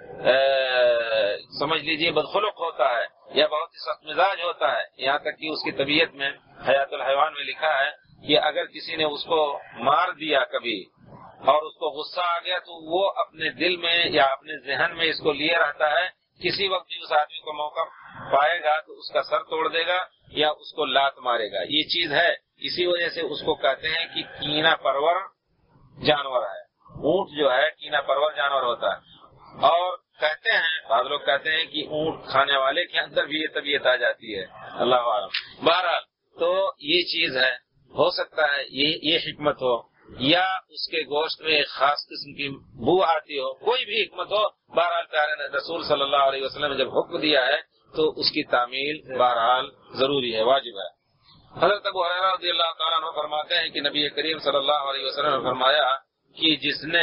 سمجھ لیجئے بدخلق ہوتا ہے یا بہت ہی سخت مزاج ہوتا ہے، یہاں تک کہ اس کی طبیعت میں حیات الحیوان میں لکھا ہے کہ اگر کسی نے اس کو مار دیا کبھی اور اس کو غصہ آ گیا تو وہ اپنے دل میں یا اپنے ذہن میں اس کو لیے رہتا ہے، کسی وقت بھی اس آدمی کو موقع پائے گا تو اس کا سر توڑ دے گا یا اس کو لات مارے گا، یہ چیز ہے۔ اسی وجہ سے اس کو کہتے ہیں کہ کینہ پرور جانور ہے، اونٹ جو ہے کینہ پرور جانور ہوتا ہے، اور کہتے ہیں بعض لوگ کہتے ہیں کہ اونٹ کھانے والے کے اندر بھی یہ طبیعت آ جاتی ہے، اللہ عالم۔ بہرحال تو یہ چیز ہے، ہو سکتا ہے یہ یہ حکمت ہو، یا اس کے گوشت میں ایک خاص قسم کی بو آتی ہو، کوئی بھی حکمت ہو، بہرحال پیارے رسول صلی اللہ علیہ وسلم نے جب حکم دیا ہے تو اس کی تعمیل بہرحال ضروری ہے، واجب ہے۔ حضرت ابو ہریرہ رضی اللہ تعالیٰ عنہ فرماتے ہیں کہ نبی کریم صلی اللہ علیہ وسلم نے فرمایا کہ جس نے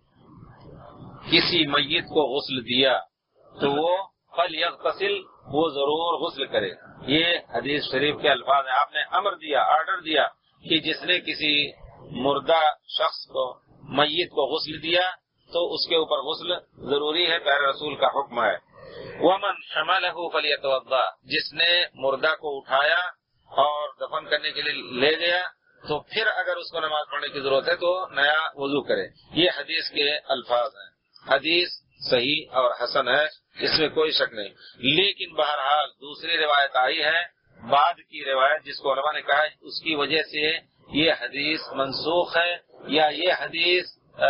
کسی میت کو غسل دیا تو وہ فلیغتسل، وہ ضرور غسل کرے۔ یہ حدیث شریف کے الفاظ ہیں، آپ نے امر دیا، آرڈر دیا کہ جس نے کسی مردہ شخص کو میت کو غسل دیا تو اس کے اوپر غسل ضروری ہے، پیارے رسول کا حکم ہے۔ ومن حملہ فلیتوضا، جس نے مردہ کو اٹھایا اور دفن کرنے کے لیے لے گیا تو پھر اگر اس کو نماز پڑھنے کی ضرورت ہے تو نیا وضو کرے. یہ حدیث کے الفاظ ہیں. حدیث صحیح اور حسن ہے، اس میں کوئی شک نہیں. لیکن بہرحال دوسری روایت آئی ہے، بعد کی روایت، جس کو علماء نے کہا اس کی وجہ سے یہ حدیث منسوخ ہے، یا یہ حدیث آ,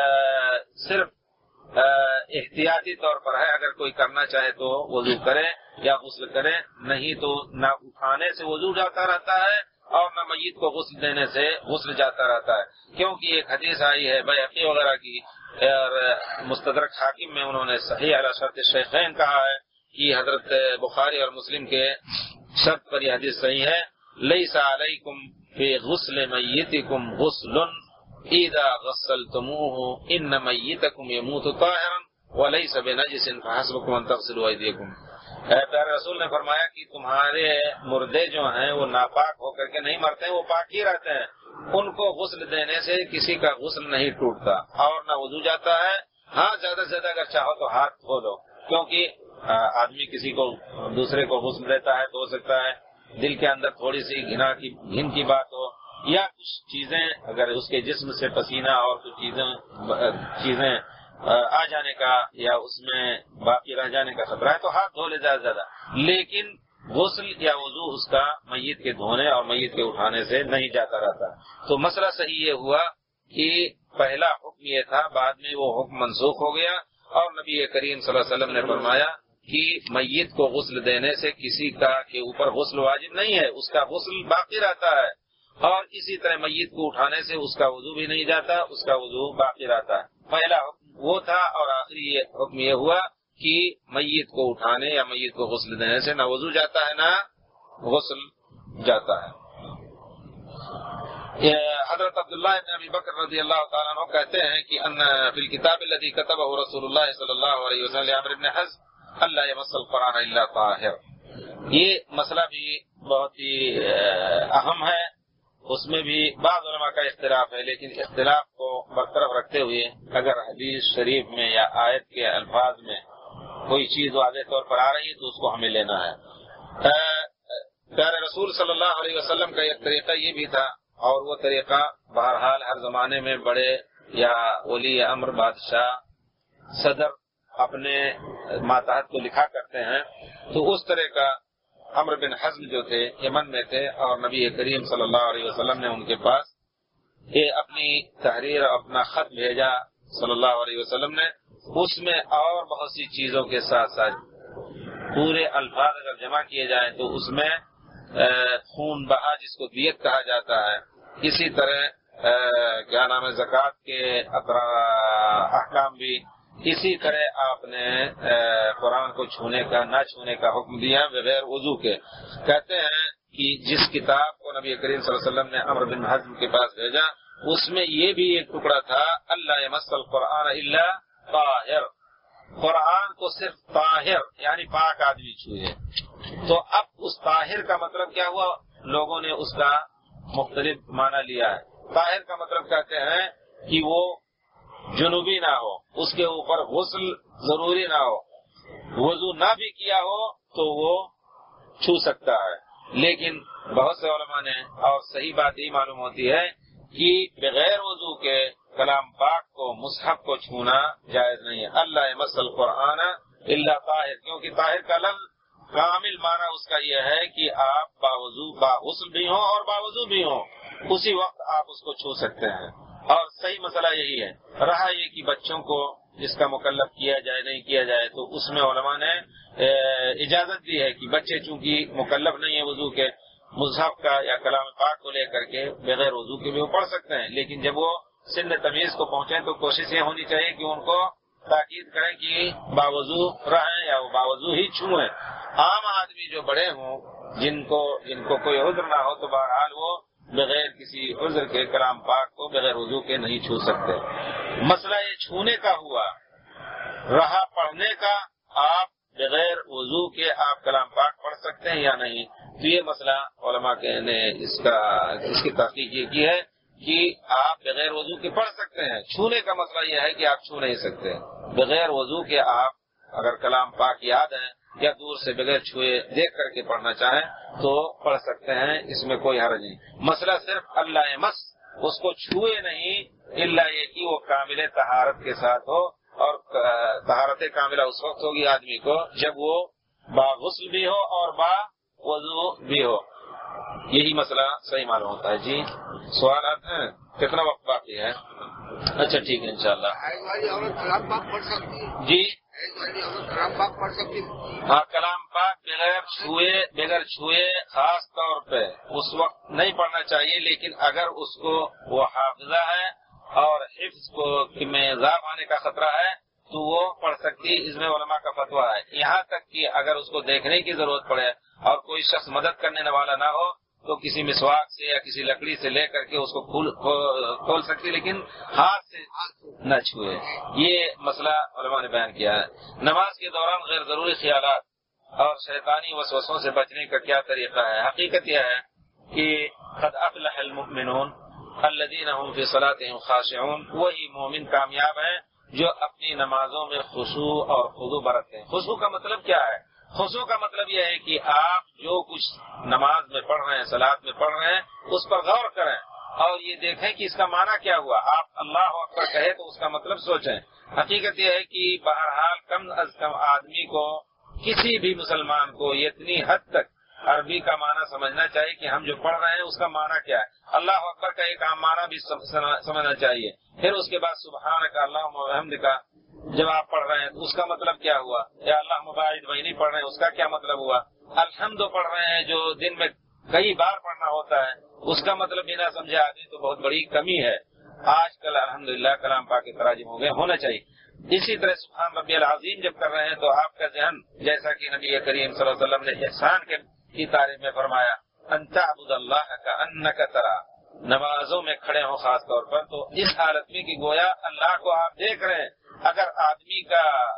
صرف آ, احتیاطی طور پر ہے. اگر کوئی کرنا چاہے تو وضو کرے یا غسل کرے، نہیں تو نہ اٹھانے سے وضو جاتا رہتا ہے اور نہ میت کو غسل دینے سے غسل جاتا رہتا ہے. کیونکہ ایک حدیث آئی ہے بیہقی وغیرہ کی اور مستدرک حاکم میں انہوں نے صحیح علی شرط الشیخین کہا ہے کہ حضرت بخاری اور مسلم کے شرط پر یہ حدیث صحیح ہے. لیس علیکم فی غسل میتکم غسل اذا غسلتموه ان میتکم یموت طاہرا ولیس بنجس فحسبکم ان تغسلوا ایدیکم. پیارے رسول نے فرمایا کہ تمہارے مردے جو ہیں وہ ناپاک ہو کر کے نہیں مرتے، وہ پاک ہی رہتے ہیں. ان کو غسل دینے سے کسی کا غسل نہیں ٹوٹتا اور نہ وضو جاتا ہے. ہاں زیادہ سے زیادہ اگر چاہو تو ہاتھ دھو لو، کیونکہ آدمی کسی کو دوسرے کو غسل دیتا ہے تو ہو سکتا ہے دل کے اندر تھوڑی سی گھنا کی گھن کی بات ہو، یا کچھ چیزیں اگر اس کے جسم سے پسینہ اور کچھ چیزیں چیزیں آ جانے کا یا اس میں باقی رہ جانے کا خطرہ ہے تو ہاتھ دھو لے زیادہ زیادہ. لیکن غسل یا وضو اس کا میت کے دھونے اور میت کے اٹھانے سے نہیں جاتا رہتا. تو مسئلہ صحیح یہ ہوا کہ پہلا حکم یہ تھا، بعد میں وہ حکم منسوخ ہو گیا اور نبی کریم صلی اللہ علیہ وسلم نے فرمایا کہ میت کو غسل دینے سے کسی کا کے اوپر غسل واجب نہیں ہے، اس کا غسل باقی رہتا ہے. اور اسی طرح میت کو اٹھانے سے اس کا وضو بھی نہیں جاتا، اس کا وضو باقی رہتا ہے. پہلا حکم وہ تھا اور آخری یہ حکم یہ ہوا کہ میت کو اٹھانے یا میت کو غسل دینے سے نہ وضو جاتا ہے نہ غسل جاتا ہے. حضرت عبداللہ بن ابی بکر رضی اللہ تعالیٰ عنہ کہتے ہیں کہ ان فی الکتاب الذی کتبہ رسول اللہ صلی اللہ علیہ وسلم لعمر بن حزم اللہ یمس القرآن الا طاہر. یہ مسئلہ بھی بہت ہی اہم ہے، اس میں بھی بعض علماء کا اختلاف ہے، لیکن اختلاف کو برطرف رکھتے ہوئے اگر حدیث شریف میں یا آیت کے الفاظ میں کوئی چیز واضح طور پر آ رہی ہے تو اس کو ہمیں لینا ہے. پیارے رسول صلی اللہ علیہ وسلم کا ایک طریقہ یہ بھی تھا، اور وہ طریقہ بہرحال ہر زمانے میں بڑے یا ولی امر بادشاہ صدر اپنے ماتحت کو لکھا کرتے ہیں. تو اس طرح کا عمرو بن حزم جو تھے یمن میں تھے اور نبی کریم صلی اللہ علیہ وسلم نے ان کے پاس یہ اپنی تحریر اپنا خط بھیجا صلی اللہ علیہ وسلم نے. اس میں اور بہت سی چیزوں کے ساتھ ساتھ پورے الفاظ اگر جمع کیے جائیں تو اس میں خون بہا جس کو دیت کہا جاتا ہے، اسی طرح کیا نام ہے زکوٰۃ کے احکام بھی، اسی طرح آپ نے قرآن کو چھونے کا نہ چھونے کا حکم دیا بغیر وضو کے. کہتے ہیں کہ جس کتاب کو نبی کریم صلی اللہ علیہ وسلم نے عمرو بن حزم کے پاس بھیجا اس میں یہ بھی ایک ٹکڑا تھا اللہ یمس القرآن الا طاہر، قرآن کو صرف طاہر یعنی پاک آدمی چھوئے. تو اب اس طاہر کا مطلب کیا ہوا؟ لوگوں نے اس کا مختلف معنی لیا ہے. طاہر کا مطلب کہتے ہیں کہ وہ جنوبی نہ ہو، اس کے اوپر غسل ضروری نہ ہو، وضو نہ بھی کیا ہو تو وہ چھو سکتا ہے. لیکن بہت سے علماء نے اور صحیح بات یہ معلوم ہوتی ہے کہ بغیر وضو کے کلام پاک کو مصحف کو چھونا جائز نہیں ہے. اللہ یمس القرآن الا طاہر، کیونکہ طاہر کا لفظ کامل معنی اس کا یہ ہے کہ آپ باوضو باغسل بھی ہوں اور باوضو بھی ہوں، اسی وقت آپ اس کو چھو سکتے ہیں. اور صحیح مسئلہ یہی ہے. رہا یہ کہ بچوں کو جس کا مکلف کیا جائے نہیں کیا جائے تو اس میں علماء نے اجازت دی ہے کہ بچے چونکہ مکلف نہیں ہے وضو کے، مصحف کا یا کلام پاک کو لے کر کے بغیر وضو کے بھی وہ پڑھ سکتے ہیں. لیکن جب وہ سن تمیز کو پہنچے تو کوشش یہ ہونی چاہیے کہ ان کو تاکید کریں کہ باوضو رہیں یا وہ باوضو ہی چھوئیں. عام آدمی جو بڑے ہوں جن کو جن کو کوئی عذر نہ ہو تو بہرحال وہ بغیر کسی عذر کے کلام پاک کو بغیر وضو کے نہیں چھو سکتے. مسئلہ یہ چھونے کا ہوا. رہا پڑھنے کا، آپ بغیر وضو کے آپ کلام پاک پڑھ سکتے ہیں یا نہیں، تو یہ مسئلہ علماء نے اس کا اس کی تحقیق یہ کی ہے کہ آپ بغیر وضو کے پڑھ سکتے ہیں. چھونے کا مسئلہ یہ ہے کہ آپ چھو نہیں سکتے. بغیر وضو کے آپ اگر کلام پاک یاد ہے یا دور سے بغیر چھوئے دیکھ کر کے پڑھنا چاہیں تو پڑھ سکتے ہیں، اس میں کوئی حرج نہیں۔ مسئلہ صرف اللہ مس، اس کو چھوئے نہیں، الا یہ کہ وہ کامل طہارت کے ساتھ ہو، اور طہارت کاملہ اس وقت ہوگی آدمی کو جب وہ با غسل بھی ہو اور با وضو بھی ہو۔ یہی مسئلہ صحیح معلوم ہوتا ہے۔ جی سوالات ہیں؟ کتنا وقت باقی ہے؟ اچھا ٹھیک ہے انشاءاللہ۔ جی ہاں، کلام پاک بغیر چھوئے بغیر چھوئے خاص طور پہ اس وقت نہیں پڑھنا چاہیے، لیکن اگر اس کو وہ حافظہ ہے اور حفظ کو میں اضافہ آنے کا خطرہ ہے تو وہ پڑھ سکتی، اس میں علماء کا فتویٰ ہے۔ یہاں تک کہ اگر اس کو دیکھنے کی ضرورت پڑے اور کوئی شخص مدد کرنے والا نہ ہو تو کسی مسواک سے یا کسی لکڑی سے لے کر کے اس کو کھول کھول سکتی، لیکن ہاتھ سے نہ چھوئے۔ یہ مسئلہ علماء نے بیان کیا ہے۔ نماز کے دوران غیر ضروری خیالات اور شیطانی وسوسوں سے بچنے کا کیا طریقہ ہے؟ حقیقت یہ ہے کہ قد افلح المؤمنون الذین هم فی صلاتهم خاشعون، وہی مومن کامیاب ہیں جو اپنی نمازوں میں خشوع اور خضوع برتتے ہیں۔ خشوع کا مطلب کیا ہے؟ خشوع کا مطلب یہ ہے کہ آپ جو کچھ نماز میں پڑھ رہے ہیں، صلاۃ میں پڑھ رہے ہیں، اس پر غور کریں اور یہ دیکھیں کہ اس کا معنی کیا ہوا۔ آپ اللہ اکبر کہے تو اس کا مطلب سوچیں۔ حقیقت یہ ہے کہ بہرحال کم از کم آدمی کو، کسی بھی مسلمان کو اتنی حد تک عربی کا معنی سمجھنا چاہیے کہ ہم جو پڑھ رہے ہیں اس کا معنی کیا ہے۔ اللہ اکبر کا ایک عام معنی بھی سمجھنا چاہیے۔ پھر اس کے بعد سبحانک اللہم وبحمدک جب آپ پڑھ رہے ہیں تو اس کا مطلب کیا ہوا، یا اللہ مباعد بینی پڑھ رہے ہیں اس کا کیا مطلب ہوا۔ الحمد پڑھ رہے ہیں جو دن میں کئی بار پڑھنا ہوتا ہے، اس کا مطلب بنا سمجھے آدمی تو بہت بڑی کمی ہے۔ آج کل الحمدللہ کلام پاک کے تراجم ہو گئے، ہونا چاہیے۔ اسی طرح سبحان ربی العظیم جب کر رہے ہیں تو آپ کا ذہن، جیسا کہ نبی کریم صلی اللہ علیہ وسلم نے احسان کے کی تعریف میں فرمایا، ان تعبد اللہ کأنک ترا، نمازوں میں کھڑے ہوں خاص طور پر تو اس حالت میں کہ گویا اللہ کو آپ دیکھ رہے ہیں۔ اگر آدمی کا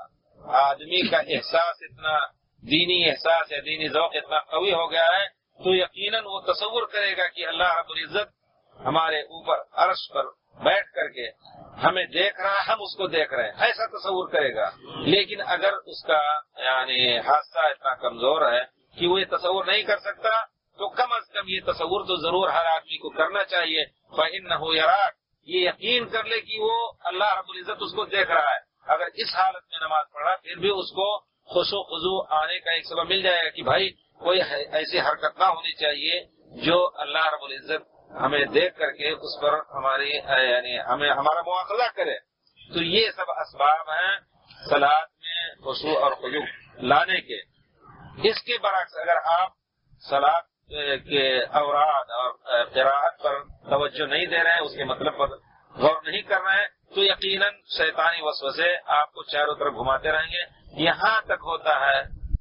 آدمی کا احساس اتنا دینی احساس یا دینی ذوق اتنا قوی ہو گیا ہے تو یقیناً وہ تصور کرے گا کہ اللہ رب العزت ہمارے اوپر عرش پر بیٹھ کر کے ہمیں دیکھ رہا ہے، ہم اس کو دیکھ رہے ہیں، ایسا تصور کرے گا۔ لیکن اگر اس کا یعنی حادثہ اتنا کمزور ہے کہ وہ یہ تصور نہیں کر سکتا تو کم از کم یہ تصور تو ضرور ہر آدمی کو کرنا چاہیے۔ فَإِنَّهُ يَرَاكَ، یہ یقین کر لے کہ وہ اللہ رب العزت اس کو دیکھ رہا ہے۔ اگر اس حالت میں نماز پڑھا پھر بھی اس کو خشوع خضوع آنے کا ایک سبب مل جائے گا کہ بھائی کوئی ایسی حرکت نہ ہونی چاہیے جو اللہ رب العزت ہمیں دیکھ کر کے اس پر ہماری یعنی ہمیں ہمارا مواخذہ کرے۔ تو یہ سب اسباب ہیں صلاۃ میں خشوع اور خضوع لانے کے۔ اس کے برعکس اگر آپ صلاۃ کے اوراد اور قراءت پر توجہ نہیں دے رہے ہیں، اس کے مطلب پر غور نہیں کر رہے ہیں تو یقیناً شیطانی وسوسے آپ کو چاروں طرف گھماتے رہیں گے۔ یہاں تک ہوتا ہے